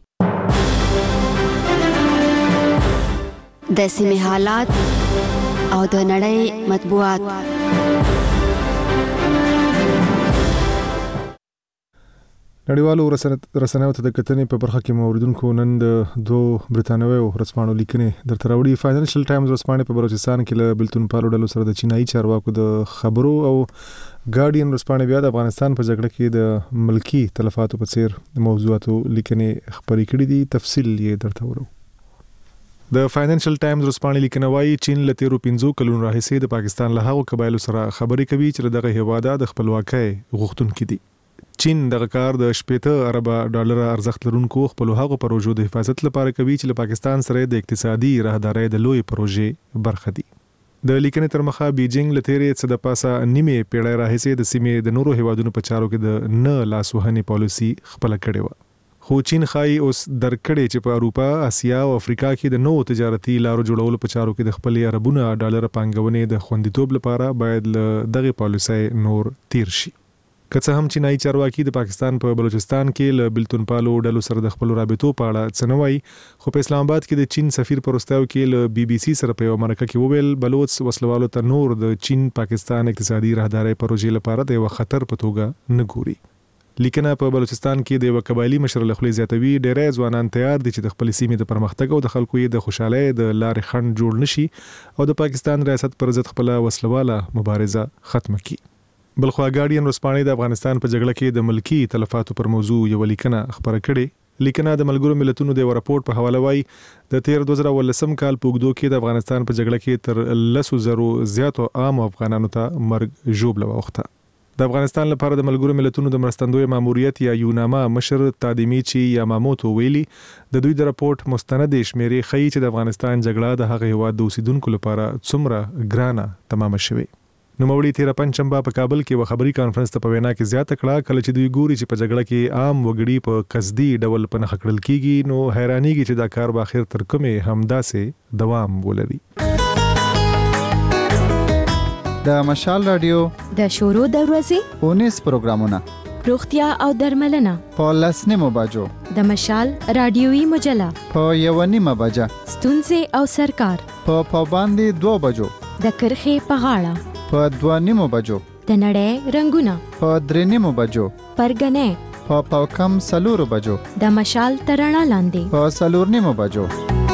Speaker 20: د سیمې حالات او د نړۍ مطبوعات.
Speaker 1: نړیوالو رسنیو ته د کتنې په برخه کې موردونکو نن د دوه برتانوي ورځپاڼو لیکنې درته راوړي. فاینانشل ټایمز ورځپاڼه په بلوچستان کې له بلتون پالو ډلو سره د چینایي چارواکو د خبرو او ګارډین ورځپاڼه بیا د افغانستان په جګړه کې د ملکی تلفاتو په څیر موضوعاتو لیکنې خبرې کړې دي. تفصیل یې درته ورو. د فاینانشل ټایمز ورځپاڼه لیکنه وايي چین له تیرو پنځو کلونو راهیسې د پاکستان له هغو قبایلو سره خبرې کوي چې دغه هیواد د خپلواکۍ غوښتونکي دي. چین دغه کار د شپږ اربه ډالر ارزښت لرونکو خپل هغو پروژو د حفاظت لپاره کوي چې له پاکستان سره د اقتصادي راهدارۍ د لوی پروژې برخه دي. د لیکنې تر مخه بیجینګ له تیرې څه د پاسه نیمه پیړۍ راهیسې د سیمې د نورو هیوادونو په چارو کې د نه لاسوهنې پالیسي خپل کړې و. خو چین خای اوس درکړې چې په اروپا، اسیا او افریقا کې د نوو تجارتي لارو جوړولو په چارو کې د خپل اربونه ډالر پانګونې د خوندیتوب لپاره باید له دغه پالیسي نور تیر شي. که څه هم چینایي چارواکي د پاکستان په بلوچستان کې له بلتون پالو ډلو سره د خپل رابطو په اړه څه نه وایي، خو په اسلام آباد کې د چین سفیر په وروستیو کې له بي بي سي سره په یو مرکه کې وویل بلوچ وسلوالو ته نور د چین پاکستان اقتصادي راهدارۍ پروژې لپاره د یو خطر په توګه نه ګوري. لیکنه په بلوچستان کې د یو قبایلی مشر له خپل زیاتوي ډېری ځوانان تیار دي چې د خپل سیمې د پرمختګ او د خلکو یې د خوشحالۍ د لارې خنډ جوړ نشي او د پاکستان ریاست پر ضد خپل وسلواله مبارزه ختم کړي. بلخوا ګارډین ورځپاڼه د افغانستان په جګړه کې د ملکی تلفاتو پر موضوع یو لیکنه خبره کړې. لیکنه د ملګرو ملتونو د راپورټ په حواله وايي د تیر دوه زره ولسم کال په اوږدو کې د افغانستان په جګړه کې تر لسو زرو زیاتو عام افغانانو ته مرګ ژوبله واوښته. د افغانستان لپاره د ملګرو ملتونو د مرستندوی ماموریت یا یوناما مشر تادمیچی یاماموتو ویلي د دوی د راپورټ مستند شمیرې ښیي چې د افغانستان جګړه د هغه هیواد د اوسیدونکو لپاره څومره ګرانه تمامه شوې. نوموړي تیر پنځشنبه په کابل کې و خبري کانفرنس ته په وینا کې زیاته کړه کله چې دوی ګوري چې په جګړه کې عام وګړي په قصدي ډول په نخ کړل کیږي نو حیرانيږي چې دا کار به اخر تر کومه همداسې دوام ولري.
Speaker 13: د مشال رادیو
Speaker 14: د شورو د ورځې
Speaker 13: اونیس پروګرامونه
Speaker 14: روغتیا او درملنه
Speaker 13: په لسنیمو بجو
Speaker 14: د مشال رادیوي مجله
Speaker 13: په یو نیمه بجه
Speaker 14: ستونزې او سرکار
Speaker 13: په پابندي دوه بجو
Speaker 14: د کرخې په غاړه
Speaker 13: په دوه نیمو بجو
Speaker 14: د نړۍ رنگونه
Speaker 13: په درې نیمو بجو
Speaker 14: پرګنې
Speaker 13: په پاوکم سلورو بجو
Speaker 14: د مشال ترڼا لاندې
Speaker 13: په سلور نیمو بجو.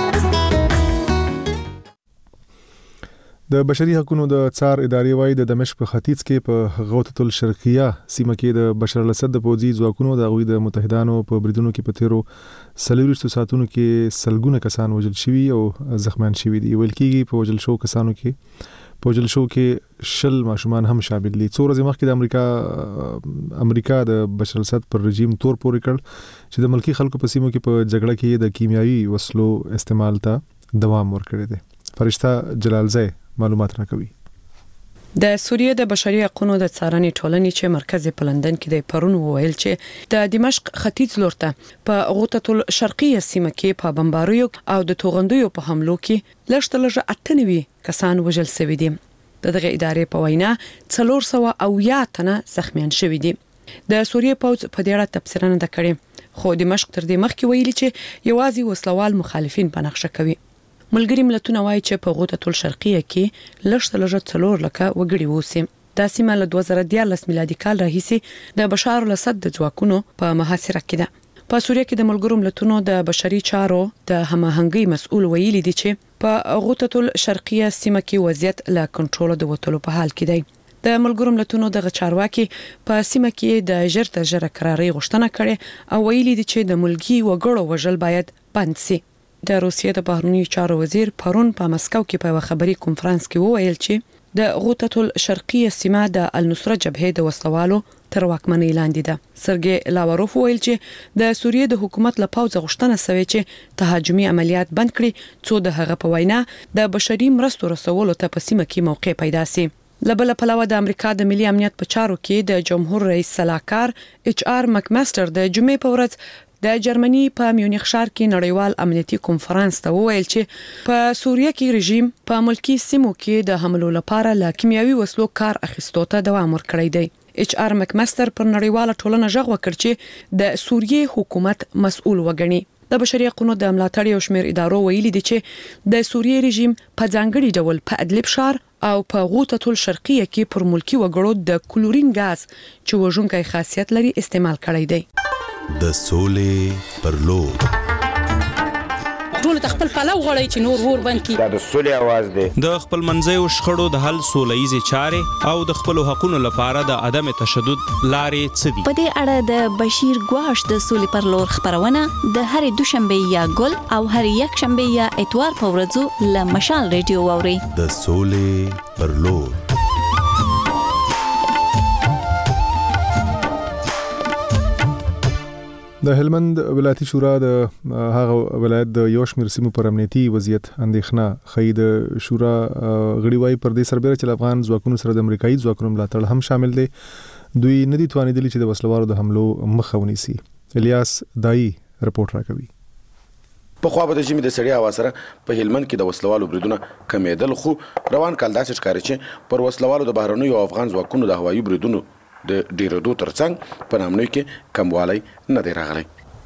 Speaker 1: د بشري حقوقو د څار ادارې وايي د دمشق په ختیځ کې په غوطه الشرقیه سیمه کې د بشر الاسد د پوځي ځواکونو د غوي د متحدانو په بریدونو کې په تیرو څلوېښتو ساعتونو کې سلګونه کسان وژل شوي او زخمیان شوي دي. ویل کېږي په وژل شو کسانو کې په وژل شو کې شل ماشومان هم شامل دي. څو ورځې مخکې د امریکا امریکا د بشر الاسد پر رژیم تور پورې کړ چې د ملکی خلکو په سیمو کې په جګړه کې د کیمیاوي وسلو استعمال ته دوام ورکړی دی. فرشته جلالزی معلومات راکوي.
Speaker 5: د سوریه د بشري حقوقو د څارنې ټولنې چې مرکز په لندن کې د پرون وویل چې د دمشق ختیځ لورته په غوطه الشرقیه سیمه کې په بمباریو او د توغندیو په حملو کې لږ لږ اتنوي کسان وژل شوي دي. دغه ادارې په وینا څلور سوه او یا تنه زخمیان شوي دي. د سوریه پوځ په دې اړه تبصره نه کړې خو دمشق تر دې مخکې ویلي چې یوازې وسلوال مخالفین په نقشه کوي. ملګری ملتونه وایي چې په غوطه الشرقیه کې لږ لږ څلور لکه وګړي ووسي. دا سیمه له دوه زره دیارلس میلادي کال راهیسې د بشار الاسد د ځواکونو په محاصره کې ده. په سوریه کې د ملګرو ملتونو د بشري چارو د هماهنګي مسؤل ویلي دي چې په غوطه الشرقیه سیمه کې وضعیت له کنټرول د وټلو په حال کې دی. د ملګرو ملتونو د چارواکي په سیمه کې د ژر تر ژره قراري غوښتنه کړې او ویلي دي چې د ملګي وګړو وژل باید بند شي. د روسیې د بهرنیو چارو وزیر پرون په مسکو کې په خبري کنفرانس کې وویل چې د غوطه الشرقیه سیمه د النصره جبهه د وسلوالو تر واکمنۍ لاندې ده. سرګي لاوروف ویل چې د سوریې د حکومت له پوځ غوښتنه شوې چې تهاجمي عملیات بند کړي څو د هغه په وینا د بشري مرستو رسولو ته په سیمه کې موقع پیدا شي. لبل پلوه د امریکا د ملي امنیت په چارو کې د جمهور رئیس سلاکار ایچ آر مکماستر د جمعې په ورځ د جرمني په میونخ ښار کې نړیوال امنیتي کنفرانس ته وویل چې په سوریه کې رژیم په ملکی سیمو کې د حملو لپاره له کیمیاوي وسلو کار اخیستو ته دوام ورکړی دی. ایچ آر مکماستر پر نړیواله ټولنه ژغ وکړ چې د سوریې حکومت مسؤل وګڼي. د بشري حقوقو د ملاتړ یو شمېر ادارو ویلي دي چې د سوریې رژیم په ځانګړي ډول په ادلب ښار او په غوطه الشرقیه کې پر ملکی وګړو د کلورین غاز چې وژونکي خاصیت لري استعمال کړی دی.
Speaker 6: د سولې پر لور
Speaker 10: ټول تخپل پلو غړی چې نور ور بند کی
Speaker 12: دا د سولې आवाज دی
Speaker 11: د خپل منځي او شخړو د حل سولېزي چارې او د خپل حقوقو لپاره د عدم تشدد لارې څه دي.
Speaker 24: په دې اړه د بشیر ګواش د سولې پر لور خبرونه د هر دوشنبه یا ګل او هر یک شنبه یا اتوار په ورځو له مشال ریډیو ووري.
Speaker 6: د سولې پر لور
Speaker 1: د هلمند ولایتي شورا د هغه ولایت د یو شمېر سیمو پر امنیتي وضعیت اندېښنه ښیي. د شورا غړي وايي پر دې سربېره چې افغان ځواکونو سره د امریکایي ځواکونو ملاتړ هم شامل دی. دوی نه دي توانېدلي چې د وسلوالو د حملو مخه ونیسي. الیاس دایي رپورټ راکوي.
Speaker 25: په خوا به د ژمي د سړې هوا سره په هلمند کې د وسلوالو بریدونه کمېدل، خو روان کال داسې ښکاري چې پر وسلوالو د بهرنیو افغان ځواکونو د هوایي بریدونو د ډیرېدو ترڅنګ په نامنوي کې کموالی نه دی راغلی.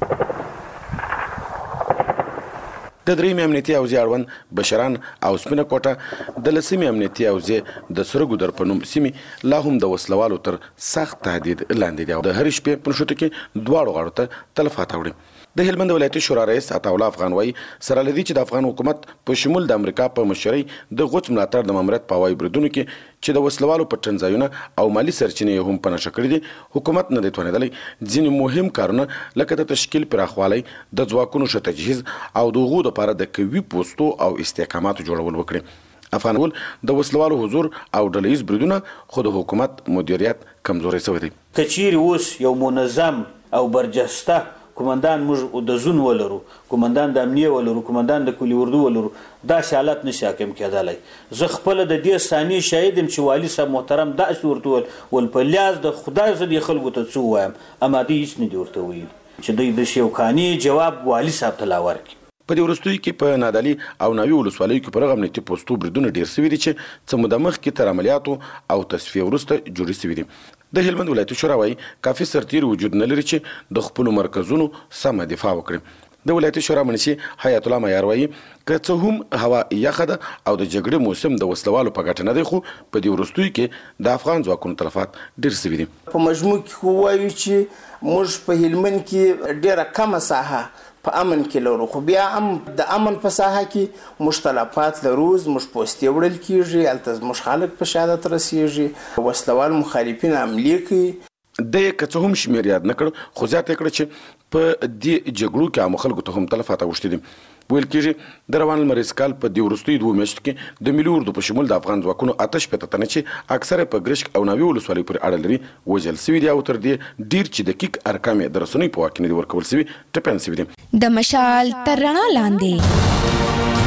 Speaker 25: د درېیمې امنیتي حوزې اړوند بشران او سپینه کوټه د لسمې امنیتي حوزې د سره ګودر په نوم سیمې لا هم د وسلوالو تر سخت تهدید لاندې دي او د هرې شپې په نښتو کې دواړو غاړو ته تلفات اوړي. د هلمند ولایتي شورا رئیس عطاالله افغان وایي سره له دې چې د افغان حکومت په شمول د امریکا په مشرۍ د غوڅ ملاتړ د ماموریت په هوایي بریدونو کې چې د وسلوالو پټن ځایونه او مالي سرچینې یې هم په نښه کړي دي، حکومت نه دی توانېدلی ځینې مهم کارونه لکه د تشکیل پراخوالی، د ځواکونو ښه تجهیز او د هغو دپاره د قوي پوستو او استحکاماتو جوړول وکړي. افغان ول د وسلوالو حضور او ډلهییز بریدونه خو د حکومت مدیریت کمزوری شوی دی.
Speaker 26: که چیرې اوس یو منظم او برجسته کومندان موږ د زون ولرو، کومندان د امنیه ولرو، کومندان د کلی اردو ولرو، داسې حالت نشي حاکم کېدلی. زه خپله د دې ثانیې شاهد یم چې والي صاحب محترم داسې ورته وویل ول په لیاز د خدای زه دې خلکو ته څه ووایم، اما دوی هېڅ نه دي ورته ویلي چې دوی د شیوکاني جواب والي صاحب ته لا ورکړي.
Speaker 25: په دې وروستیو کې په نادعلي او ناوې ولسوالیو کې پر هغه امنیتي پوستو بریدونه ډېر سوي دي چې څه موده مخکې تر عملیاتو او تصفیې وروسته جوړې سوي دي. د هلمند ولایتي شورا وایي کافي سرتیري وجود نه لري چې د خپلو مرکزونو سمه دفاع وکړي. د ولایتي شورا منشي حیات الله معیار وایي که څه هم هوا یخه ده او د جګړې موسم د وسلوالو په ګټه نه دی، خو په دې وروستیو کې د افغان ځواکونو تلفات ډېر سوي دي.
Speaker 27: په مجموع کې وایو چې موږ په هلمند کې ډېره کمه ساحه په امن کې لرو، خو بیا هم د امن په ساحه کې موږ تلفات لرو، موږ پوستې وړل کېږي، هلته زموږ خلک په شهادت رسېږي، وسلوال مخالفین حملې کوي.
Speaker 25: د یې که څه هم شمېر یاد نه کړ، خو زیاته یې کړه چې په دې جګړو کې عامو خلکو ته هم تلفات اوښتي دي. ویل کېږي د روان لمریز کال په دې وروستیو دوو میاشتو کې د ملي اردو په شمول د افغان ځواکونو اته شپېته تنه چې اکثره په ګرشک او ناوې ولسوالۍ پورې اړه لري وژل سوي دي او تر دې ډېر چې دقیق ارقام یې د رسنیو په واک کې نه دي ورکول سوي ټپیان سوي دي.
Speaker 24: د مشال تر رڼا لاندې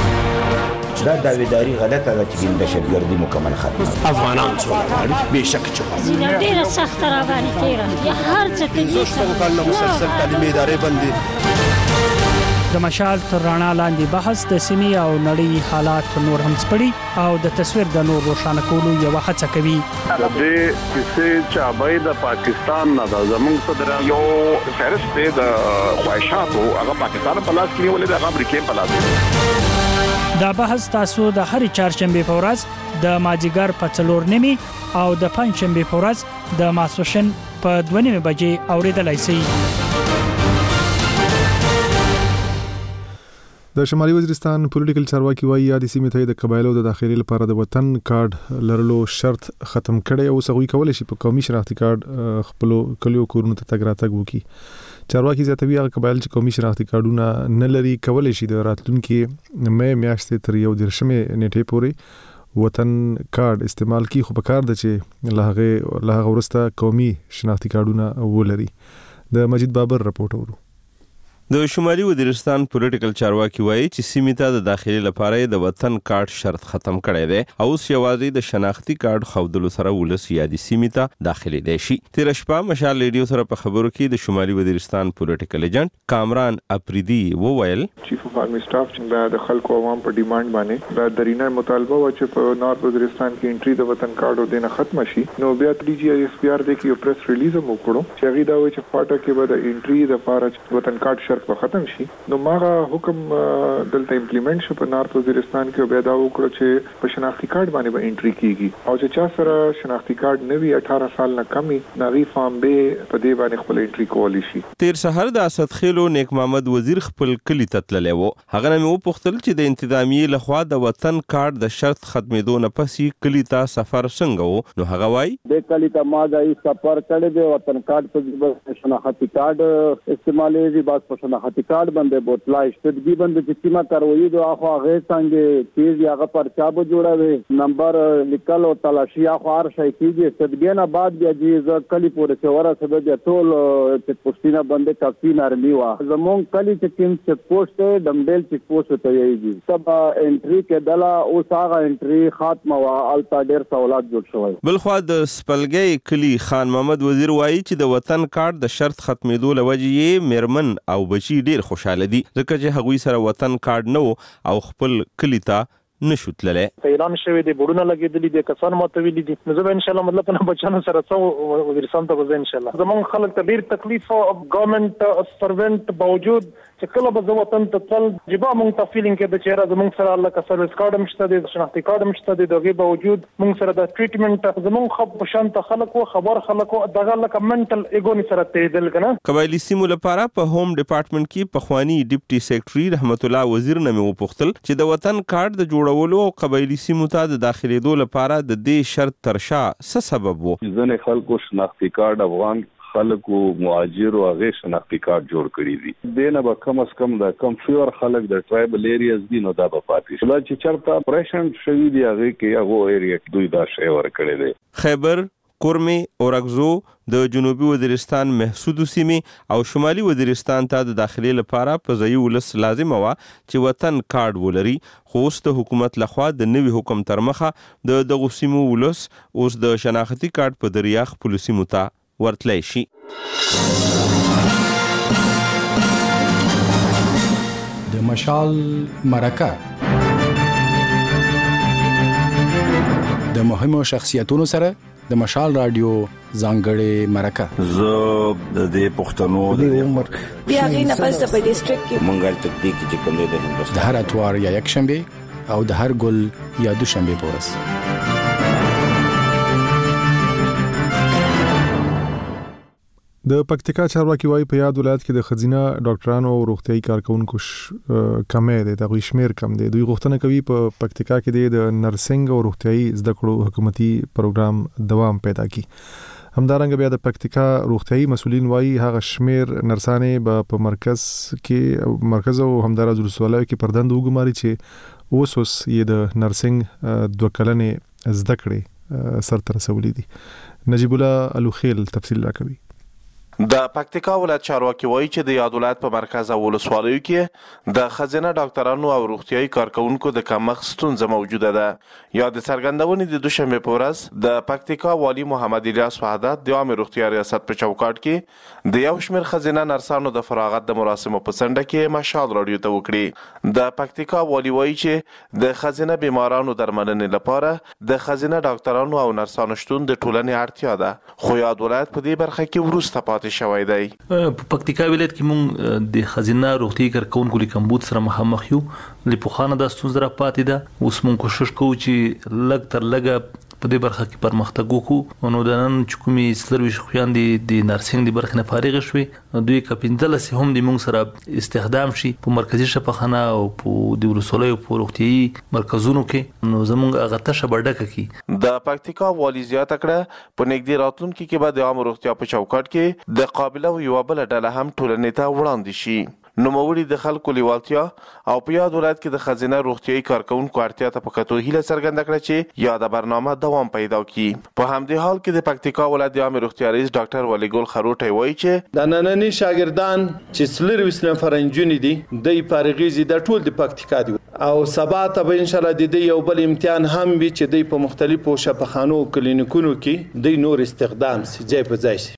Speaker 12: دا داویداری غلطه ده چې د دهشتګردي مکمل ختمه
Speaker 22: افغانان څو غواړي بېشکه چې
Speaker 28: ډېره سخته راباندې تېره یا هر څه کوي
Speaker 22: شپږ کلونه مسلسل تعلیمي ادارې بندي.
Speaker 21: د مشال تر رڼا لاندې بحث د سیمې او نړۍ حالات نور هم سپړي او د تصویر د نور روښانه کولو یوه هڅه کوي.
Speaker 8: د دې کیسې چابۍ د پاکستان نه ده، زموږ صدر یو فهرست دی د خواهشاتو، هغه پاکستان په لاس کې نیولې ده، هغه امریکې په لاس کې.
Speaker 21: دا بحث تاسو د هرې چهارشنبې په ورځ د مازدیګر په څلور نیمې او د پنجشنبې په ورځ د ماسپښین په دوه نیمې بجې اورېدلی شئ.
Speaker 1: د شمالي وزیرستان پولیټیکل چارواکي وایي یادې سیمې ته د قبایلو د داخلي لپاره د وطن کارت لرلو شرط ختم کړي او هغوی کولی شي په قومي شناختي کارت خپلو کلیو کورونو ته تګ راتګ وکړي. چارواکي زیاتوي هغه قبایل چې قومي شناختي کارتونه نه لري کولی شي د راتلونکي مې میاشتې تر یو دېرشمې نیټې پورې وطن کارت استعمال کړي، خو په کار ده چې له هغه وروسته قومي شناختي کارتونه ولري. د مجید بابر رپورټ اورو.
Speaker 2: د شمالي وزیرستان پولیټیکل چارواکي وایي چې سیمې ته د داخلي لپاره د وطن کارت شرط ختم کړی دی او اوس یوازې د شناختي کارت ښودلو سره ولس یادې سیمې ته داخلېدی شي. تېره شپه مشال ریډیو سره په خبرو کې د شمالي وزیرستان پولیټیکل ایجنټ کامران اپریدي وویل
Speaker 4: چیف اف آرمی سټاف چې د خلکو عوام په ډیماند باندې د درینه مطالبه و چې په نارث وزیرستان کې انټری د وطن کارت او دینه ختم شي، نو بیا ډي جی آی ایس پی آر د کې یو پریس ریلیز هم وکړو چې هغه دا وایي چې فاټا کې به د انټری د لپاره وطن کارت فرق به ختم شي. نو ماغه حکم دلته امپلیمنٹ شو په نارت وزیرستان کې بیا دا وکړو چې په شناختی کارت باندې به انټری کیږي او چې چا سره شناختی کارت نه وي اठारह سال نه کمی ناغي فارم به په دې باندې خپل انټری کولی شي.
Speaker 2: تیر سحر د اسد خېلو نیک محمد وزیر خپل کلی تتللی وو. هغه نه مو پوښتل چې د انتظامیې لخوا د وطن کارت د شرط ختمېدو نه پسې کلی ته سفر څنګه وو. نو هغه وای
Speaker 3: د کلی ته ما د سفر کړی دی وطن کارت په شناختی کارت استعمالېږي باز په شناختی کارت باندې بوتلا اشتدګي باندې چې کیما کاروي دوه خو هغه څنګه چیز هغه پرچا به جوړوي نمبر لیکل او تلاشي خو هر شي کیږي استدګي نه بعد بیا چې کلی پورې چوره سره د ټول چې پوسټینه باندې کافي نرمي وا زمون کلی چې کوم چې پوسټ دمبل چې پوسټ ته یېږي سب انټری کې دلا او ساغه انټری خاتمه وا التا ډیر سہولت جوړ شوی.
Speaker 2: بلخوا د سپلګي کلی خان محمد وزیر وایي چې د وطن کارت د شرط ختمېدو لوجې میرمن او بچي ډیر خوشاله دي ځکه چې هغوی سره وطن کارت نو او خپل کلی ته نشو تللې.
Speaker 7: اعلان شوی دی بورونه لګېدلې دي کسان متویلي دي نو زه ان شاء الله مطلب نه بچانو سره څو وزیرستان ته وځم ان شاء الله. زمون خلک ته ډیر تکلیف او ګورنمنت سروینټ باوجود چې کله به زه وطن ته تل جبا مونږ ته فیلینګ کې د چیرې زمون سره الله کا سرویس کارت مشته دي شناختی کارت مشته دي دغه باوجود مونږ سره د ټریټمنټ زمون خو په شانت خلکو خبر خلکو دغه لکه منټل ایګونی سره تیدل کنه.
Speaker 2: قبایلی سیمو لپاره په هوم ډپارټمنټ کې پخوانی ډیپټي سیکریټري رحمت الله وزیر نه مو پوښتل چې د وطن کارت د جوړولو او قبایلی سیمو ته د داخليدو لپاره د دې شرط ترشا څه سبب وو.
Speaker 9: ځنې خلکو شناختی کارت افغان خلکو مهاجر او هغه شناختی کارت جوړ کړی دي دینه به کم از کم د کم فیور خلک د ټرایبل ایریاز دي نو دا به پاتې شي چې چرته پریشنټ شوی دی هغه کې هغه ایریا دوی دا شی ور کړی دی.
Speaker 2: خیبر کورمي اورګزو د جنوبي وزیرستان محسود سیمې او شمالي وزیرستان ته د داخلي لپاره په ځای ولس لازم و چې وطن کارت ولري خو اوس د حکومت لخوا د نوي حکم تر مخه د دغه سیمو ولس اوس د شناختی کارت په دریاخ پولیسي متا ورتلای شي.
Speaker 15: د مشال مرکه د مهمو شخصیتونو سره د مشال رادیو ځانګړې مرکه
Speaker 12: زه د دې پښتنو د عمر
Speaker 16: بیا غینه پس په ډیسټریکټ کې
Speaker 12: مونږه تدقیق چې کوم دی د هندوستان
Speaker 15: د هر اتوار یا یک شنبه او د هر ګل یا دوشنبه پورس.
Speaker 1: د پکتیکا چارواکي وايي په یاد ولایت کې د خزینه ډاکټرانو او روغتيایي کارکونکو کمې دي د شمیر کم دي. دوی غوښتنه کوي په پکتیکا کې د نرسنګ او روغتيایي زده کړو حکومتي پروګرام دوام پیدا کړي. همدارنګه بیا د پکتیکا روغتيایي مسولین وايي هغه شمیر نرسانې په مرکز کې مرکز او همدارز رسولای کې پردند وګماري چې اوس اوس یې د نرسنګ دوه کلنې زده کړې سر تر رسولې دي. نجیب الله الوخیل تفصیل راکوي.
Speaker 18: د پکتیکا ولایت چارواکي وایي چې د یاد ولایت په مرکز او ولسوالیو کې د خزینه ډاکټرانو او روغتيایي کارکونکو د کمښت ستونزه موجوده ده. یا د څرګندونې د دوشنبه په ورځ د پکتیکا والی محمد الیاس وحدت د عامه روغتیا ریاست په چوکاټ کې د یو شمېر خزینه نرسانو د فراغت د مراسمو په څنډه کې مشال رادیو ته وکړي. د پکتیکا والی وایي چې د خزینه بیمارانو درملنې لپاره د خزینه ډاکټرانو او نرسانو شتون د ټولنې اړتیا ده خو یاد ولایت په دې برخه کې وروسته پاتې شوی دی.
Speaker 19: په پکتیکا ولایت کې مونږ د خزینه روغتي کارکونکو لیکمبود سره مخامخ یو لپخانه د ستونزې را پاتې ده. اوس مونږ کوشش کوو چې لږ تر لږه په دې برخه کې پرمختګ وکړو. نو د نن چې کومې څلرویشت خویندې د نرسنګ د برخې نه فارغ شوې دوی که پنځلسې هم د مونږ سره استخدام شي په مرکزي شفاخانه او په د ولسوالیو په روغتیایي مرکزونو کې نو زمونږ هغه تشه به ډکه کړي.
Speaker 18: د پکتیکا والي زیاته کړه په نږدې راتلونکي کې به د عامه روغتیا په چوکاټ کې د قابله او یوه بله ډله هم ټولنې ته وړاندې شي. نوموړي د خلکو لیوالتیا او په یاد ولایت کې د خزینه روغتیایي کارکونکو اړتیا ته په کتو هیله څرګنده کړه چې یاده برنامه دوام پیدا کړي. په همدې حال کې د پکتیکا ولایت د عامه روغتیا رئیس ډاکټر ولی ګل خروټی وایي چې
Speaker 23: د ننني شاګردان چې څلرویشت نفره نجونې دي دوی فارغېږي د ټول د پکتیکا دي او سبا ته به انشاءالله د دې یو بل امتحان هم وي چې دوی په مختلفو شفاخانو او کلینیکونو کې دوی نور استخدام سي ځای په ځای شي.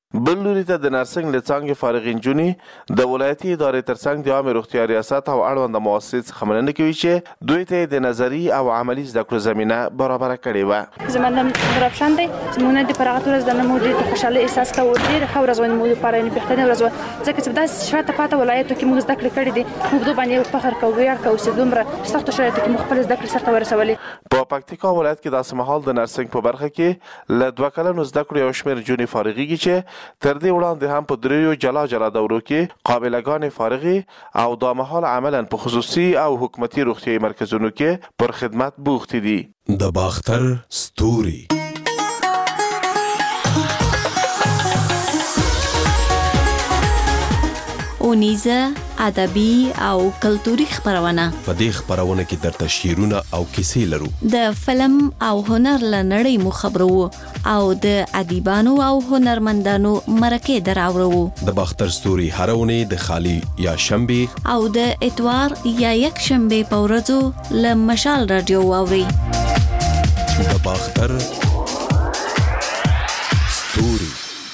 Speaker 18: بل لوري ته د نرسنګ له څنګه فارغ انجونی د ولایتي ادارې ترڅنګ د عامه روغتیا ریاست او اړوند مؤسسات خبرنه کوي چې دوی ته د نظری او عملی زده کړو زمينه برابر کړې و.
Speaker 5: زمونږ د رپشان دی زمونږ د پرغت ورځ د نمو د خوشاله احساس کوو ډیر خبره زونه مو لپاره نه بهترینه ورځ ځکه چې دا شاته پاته ولایتو کې موږ زده کړې کړې دي موږ دوه باندې فخر کوو یا کوو چې دومره سخت شرایطو کې مخ خپل زده کړې سره ورسولې.
Speaker 18: په پکتیکا ولایت کې داسې مهال د نرسنګ په برخه کې له دوه کلونو زده کړو یو شمېر جونې فارغېږي چې تر دې وړاندې هم په دریو جلا جلا دورو کې قابلګانې فارغې او دا مهال عملاً په خصوصي او حکومتي روغتیايي مرکزونو کې پر خدمت بوختې دي.
Speaker 6: د باختر ستوري
Speaker 24: اونیزه ادبي او کلتوري خبرونه.
Speaker 6: په دې خبرونه کې درته شعرونه او کیسې لرو.
Speaker 24: د فلم او هنر لنړۍ مو خبرو او د ادیبانو او هنرمندانو مرکه دراورو.
Speaker 6: د باختر ستوري هرونه د خالی یا شنبه
Speaker 24: او د اتوار یا یک شنبه په ورځو ل مشال رادیو واوري.
Speaker 6: د باختر ستوري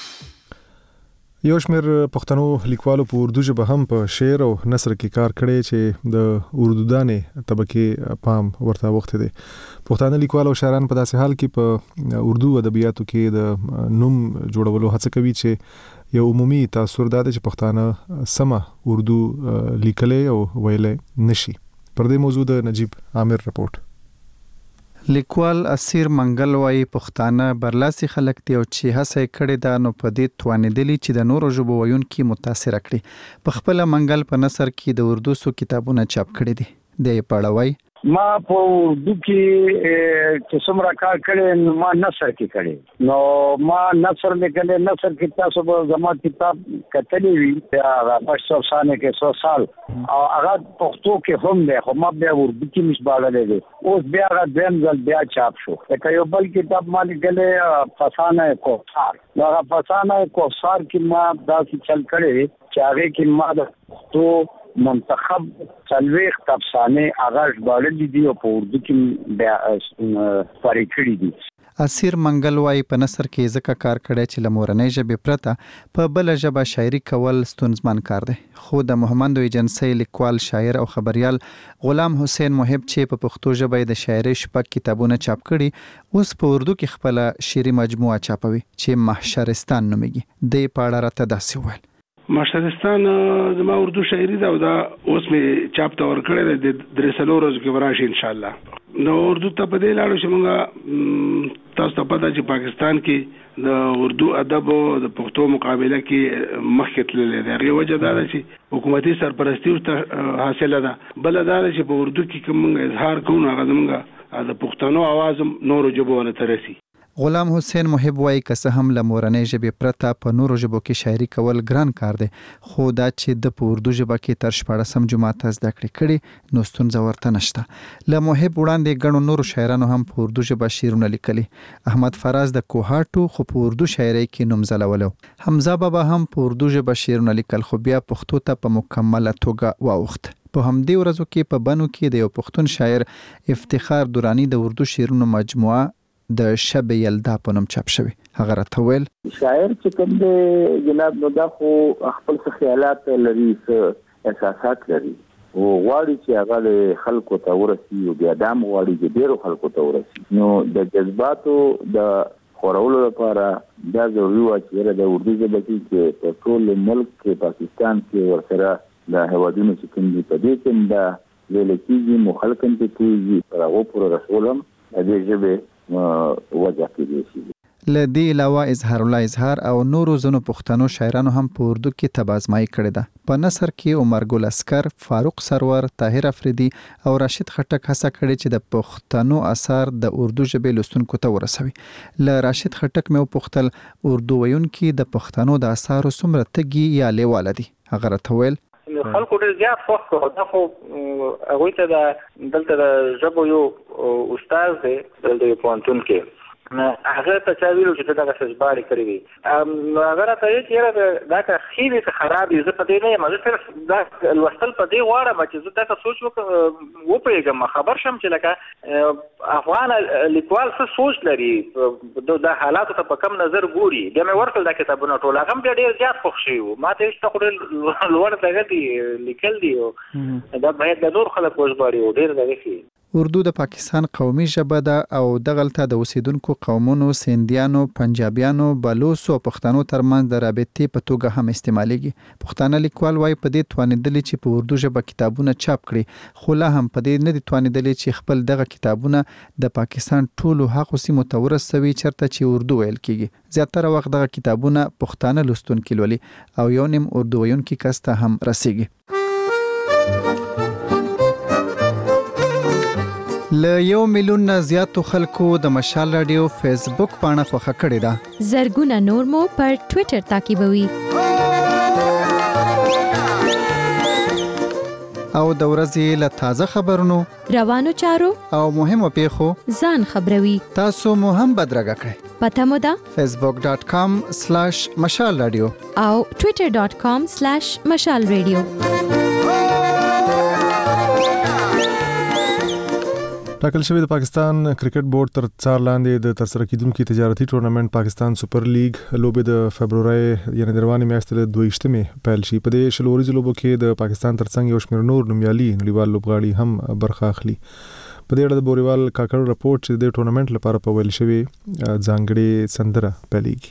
Speaker 1: یو شمېر پښتنو لیکوالو په اردو ژبه هم په شعر او نثر کې کار کړی چې د اردو دانې طبقه پام ورته وخت دی. پښتانه لیکوال او شاعران په داسې حال کې په اردو ادبیاتو کې د نوم جوړولو هڅه کوي چې یو عمومي تاثر دا دی چې پښتانه سمه اردو لیکلې او ویلې نشي. پر دې موضوع د نجیب عامر رپورت.
Speaker 10: لیکوال اسیر منګل وايي پښتانه برلاسي خلک دی او چې هڅه کړې ده نو په دې توانېدلي چې د نورو ژبو ویونکي متاثر کړي. په خپل منګل په نثر کې د اردو سو کتابونه چاپ کړي دي. د پړوي
Speaker 11: ما په اردو کې چې څومره کار کړی ما نثر کې کړی نو ما نثر لیکلی نثر کې تاسو به زما کتاب کتلی وي هغه پښتو افسانې کې څو سال او هغه پښتو کې هم دی خو ما بیا اردو کې مشباړلی دی اوس بیا هغه دویم ځل بیا چاپ شو. لکه یو بل کتاب ما لیکلی فسانه کوثر نو هغه فسانه کوثر کې ما داسې چل کړی چې هغې کې ما د پښتو منتخب څلوېښت افسانې هغه ژباړلي دي او په اردو کې بیا خپرې کړي دي.
Speaker 10: اسیر منګل وايي په نثر کې ځکه کار کړی چې له مورنۍ ژبې پرته په بله ژبه شاعري کول ستونزمن کار دی. خو د محمد ایجنسۍ لیکوال شاعر او خبریال غلام حسین محب چې په پښتو ژبه د شاعري شپږ کتابونه چاپ کړي اوس په اردو کې خپله شعري مجموعه چاپوي چې محشرستان نومیږي. دې په اړه راته داسې وویل.
Speaker 13: محشرستان زما اردو شاعري ده او دا اوس مې چاپ ته ورکړی دی د درې څلورو ورځو کې به راشي انشاءالله. نو اردو ته په دې لاړو چې موږ تاسو ته پته چې پاکستان کې د اردو ادب او د پښتو مقابله کې مخکې تللی دی. هغې وجه دا ده چې حکومتي سرپرستي ورته حاصله ده. بله دا ده چې په اردو کې که موږ اظهار کوو نو هغه زموږ د پښتنو اواز هم نورو ژبو ته رسي.
Speaker 10: غلام حسین محب وايي که څه هم له مورنۍ ژبې پرته په نورو ژبو کې شاعري کول ګران کار دی خو دا چې د په اردو ژبه کې تر شپاړسم جماعت زده کړې کړي نو ستونزه ورته نشته. له محب وړاندې ګڼو نورو شاعرانو هم په اردو ژبه شعرونه لیکلي. احمد فراز د کوهاټو خو په اردو شاعرۍ کې نوم ځلولو. حمزه بابا هم په اردو ژبه شعرونه لیکل خو بیا پښتو ته په مکمله توګه واوښت. په همدې ورځو کې په بنو کې د یو پښتون شاعر افتخار دورانی د اردو شعرونو مجموعه د شب یلدا په نوم چاپ شوی. هغه راته ویل
Speaker 3: شاعر چې کوم دی جناب نو دا خو خپل څه خیالات لري څه احساسات لري او غواړي چې هغه د خلکو ته ورسي او بیا دا هم غواړي چې ډېرو خلکو ته ورسي. نو د جذباتو د خورولو لپاره دا ضروري وه چې د اردو ژبه کې چې په ټول ملک کې پاکستان کې ورسره د هېوادونو چې کوم دي په دې کې هم دا ویلی کېږي مو خلک هم پرې پوهېږي تر هغو پورې رسول هم د دې ژبې وجه کېدای شي.
Speaker 10: له دې علاوه اظهار الله اظهار او نورو ځینو پښتنو شاعرانو هم په اردو کې تبازمایي کړې ده. په نثر کې عمر ګل اسکر، فاروق سرور، طاهر افریدي او راشد خټک هڅه کړې چې د پښتنو اثار د اردو ژبې لوستونکو ته ورسوي. له راشد خټک مې وپوښتل اردو ویونکي د پښتنو د اثارو څومره تږي یا لیواله دي. هغه راته ویل
Speaker 14: خلکو ډېر زیات خوښ کړو. دا خو هغوی ته د دلته د ژبو یو استاد دی دلته یو پوهنتون کې هغه ته چا ویلو چې دا څه ژباړې کړې وي هغه راته وایي چې دا که ښې دي که خراب دي زه په دې نه یم زه صرف دا لوستل په دې غواړم چې زه داسې سوچ وپوهېږم خبر شم چې لکه افغان لیکوال څه سوچ لري د حالاتو ته په کم نظر ګوري بیا مې ورکړل دا کتابونه ټول هغه هم بیا ډېر زیات خوښ شوي وو ما ته هېڅ خو ډېر لوړ دغه دي لیکل دي دا باید د نور خلک وژباړي او ډېر دغه شي
Speaker 10: اردو د پاکستان قومي ژبه ده او دغلته د اوسیدونکو قومونو سیندیانو پنجابیانو بلوڅ او پښتنو ترمنځ د رابطې په توګه هم استعمالېږي پښتانه لیکوال وايي په دې توانېدلې چې په اردو ژبه کتابونه چاپ کړي خو لا هم په دې نه دي توانېدلې چې خپل دغه کتابونه د پاکستان ټولو هغو سیمو ته ورسوي چېرته چې اردو ویل کېږي زیاتره وخت دغه کتابونه پښتانه لوستونکي لولي او یو نیم اردو ویونکي کس ته هم رسیږي ل یو میلیون نه زیاتو خلکو د مشال رادیو فیسبوک پاڼه خوښه کړې ده
Speaker 8: زرګونه نور مو پر ټوئیټر تعقیبوي
Speaker 10: او د ورځې له تازه خبرونو
Speaker 8: روانو چارو
Speaker 10: او مهمو پیښو
Speaker 8: ځان خبروي
Speaker 10: تاسو مو هم بدرګه کړئ
Speaker 8: پته مو ده
Speaker 10: facebook dot com slash مشال رادیو
Speaker 8: او twitter dot com slash مشال رادیو
Speaker 1: ټاکل شوی د پاکستان کرکټ بورډ تر څار لاندې د ترسره کیدونکو تجارتي ټورنمنت پاکستان سپر لیګ لوبې د فبرवरी یعنی د روانې میاشتې له دوه ویشتمې پیل شي په دې شلو ورځو لوبو کې د پاکستان ترڅنګ یو شمېر نور نومیالي نړیوال لوبغاړي هم برخه اخلي په دې اړه د بوریوال کاکړ رپورټ چې د ټورنمنت لپاره په ویل شوی ځانګړي سندره پیلېږي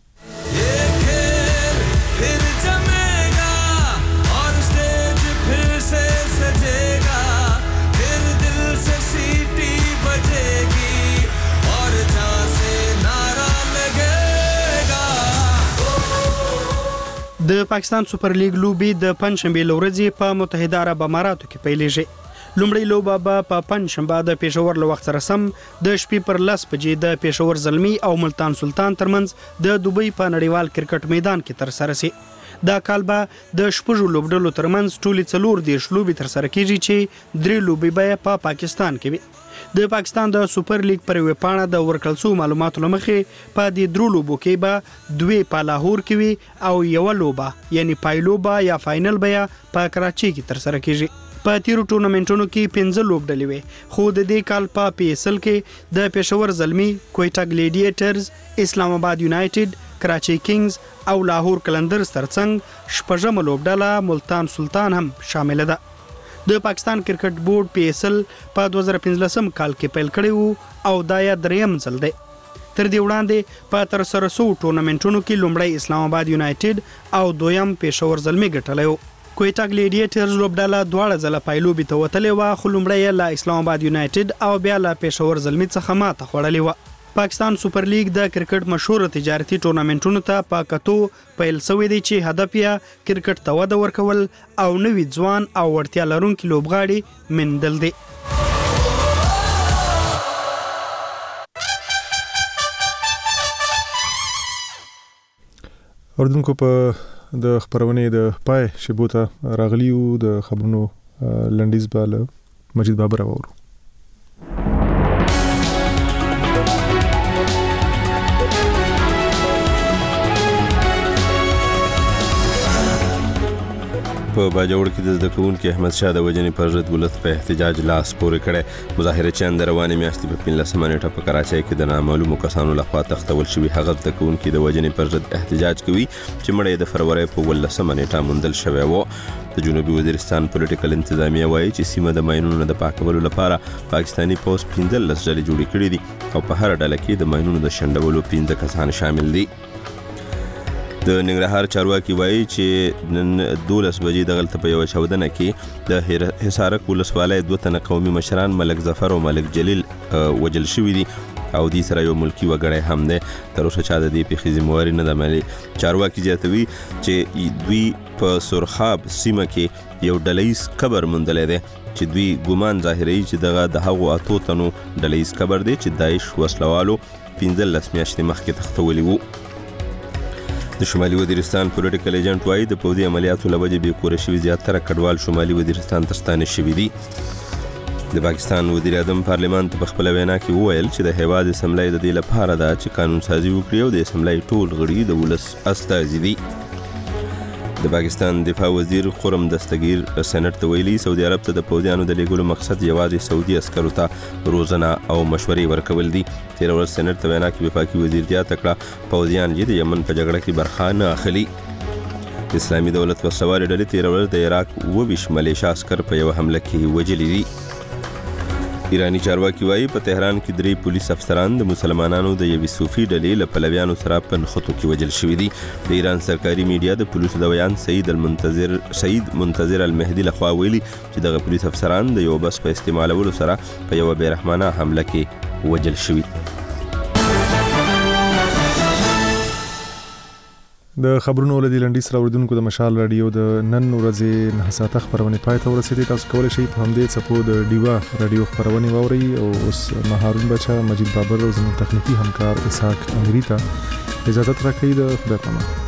Speaker 17: د پاکستان سپر لیګ لوبې د پنځشنبې لورځې په متحده عرب اماراتو کې پیلېږي لومړی لوبه به په پنځشنبه د پېښور له وخت سره سم د شپې پر لس بجې د پېښور زلمي او ملتان سلطان ترمنځ د دوبۍ په نړیوال کرکټ میدان کې ترسره شي دا کال به د شپږو لوبډلو ترمنځ ټولې څلور دېرش لوبې ترسره کېږي چې درې لوبې به په پاکستان کې وي د پاکستان د سپر لیګ پر ویب پاڼه د ورکړل شوو معلوماتو له مخې په دې درو لوبو کې به دوې په لاهور کې وي او یوه لوبه یعنی پایلوبه یا فاینل به په کراچۍ کې ترسره کېږي په تیرو ټورنمنټونو کې پنځه لوبډلې وې خو د دې کال په پی ایس ال کې د پېښور زلمي کویټا ګلیډیټرز اسلام آباد یونایټډ کراچۍ کینګز او لاهور کلندرز ترڅنګ شپږمه لوبډله ملتان سلطان هم شامله ده د پاکستان کرکټ بورډ پی ایس ال په دوه زره پنځلسم کال کې پیل کړی وو او دا یا دریم ځل دی تر دې وړاندې په ترسره شوو ټورنمنټونو کې لومړی اسلام آباد یونایټډ او دویم پېښور زلمي ګټلی و کویټا ګلیډیټرز لوبډله دواړه ځله پایلوبې ته وتلې وه خو لومړی یې له اسلام آباد یونایټډ او بیا له پېښور زلمي څخه ماته خوړلې وه پاکستان سپر لیګ د کرکټ مشهور تجارتي ټورنمنټونو ته په کتو پیل شوی دی چې هدف یې کرکټ ته وده ورکول او نوي ځوان او وړتیا لرونکي لوبغاړي مندل دي
Speaker 1: اردوونکو په د خبرونې د پای شیبو ته راغلیو د خبرونو لنډیز بالا مجید بابر راوړو
Speaker 2: په باجوړ کې د زده کوونکي احمد شاه د وژنې پر ضد ولس په احتجاج لاس پورې کړی مظاهره چې د روانې میاشتې په پنځلسمه نیټه په کراچۍ کې د نامعلومو کسانو لخوا تختول شوي هغه زده کوونکي د وژنې پر ضد احتجاج کوي چې مړی د فروری په اوولسمه نیټه موندل شوی و د جنوبي وزیرستان پولیټیکل انتظامیه وایي چې سیمه د ماینونو د پاکولو لپاره پاکستاني پوځ پنځلس ډلې جوړې کړي دي او په هر ډله کې د ماینونو د شنډولو پنځه کسان شامل دي د ننګرهار چارواکي وایي چې نن دولس بجې دغلته په یوه چاودنه کې د حصارک ولسوالۍ دوه تنه قومي مشران ملک ظفر او ملک جلیل وجل شوي دي او دې سره یو ملکی وګړی هم دی تر اوسه چا د دې پیښې ذمهواري نه ده منلې چارواکي زیاتوي چې دوی په سرخاب سیمه کې یو ډلیز قبر موندلی دی چې دوی ګمان ظاهروي چې دغه د هغو اتو تنو ډلیز قبر دی چې داعش وسلوالو پنځلس میاشتې مخکې تختولی وو د شمالي وزیرستان پولیټیکل ایجنټ وایي د پوځي عملیاتو له وجې بې کوره شوي زیاتره کډوال شمالي وزیرستان ته ستانه شوي دي د پاکستان وزیر اعظم پارلمان ته په خپل وینا کې وویل چې د هیواد اسمبلی د دې لپاره ده چې قانون سازي وکړي او د اسمبلی ټول غړي د ولس استازي دي. د پاکستان دفاع وزیر خرم دستگیر سېنات ته ویلي سعودي عرب ته د پوځیانو د لیږلو مقصد یوازې سعودي عسکرو ته روزنه او مشورې ورکول دي. تېره ورځ سېنات ته وینا کې وفاقي وزیر زیاته کړه پوځیان چې د یمن په جګړه کې برخه نه اخلي. اسلامي دولت وسوالې ډلې تېره ورځ د عراق اوه ویشت ملیشه عسکر په یوه حمله کې وژلي دي. ایرانی چارواکي وایي په تهران کې درې پولیس افسران د مسلمانانو د یوې صوفي ډلې له پلویانو سره په نښتو کې وژل شوي دي. د ایران سرکاري میډیا د پولیسو د بیان سعید المنتظر سعید منتظر المهدي لخوا ویلي چې دغه پولیس افسران د یو بس په استعمالولو سره په یوه بېرحمانه حمله کې وژل شوي.
Speaker 1: د خبرونو له دې لنډیز راوړونکو د مشال رادیو د نن ورځې نه ساعته خبرونه پای ته ورسېدې. تاسو کولی شئ په همدې څپو د ډیوا رادیو خبرونه واورئ او اوس مهارون بچا مجید بابر او زموږ تخنیکي همکار اسحاق امری ته اجازه راکړئ. د خدای پامان.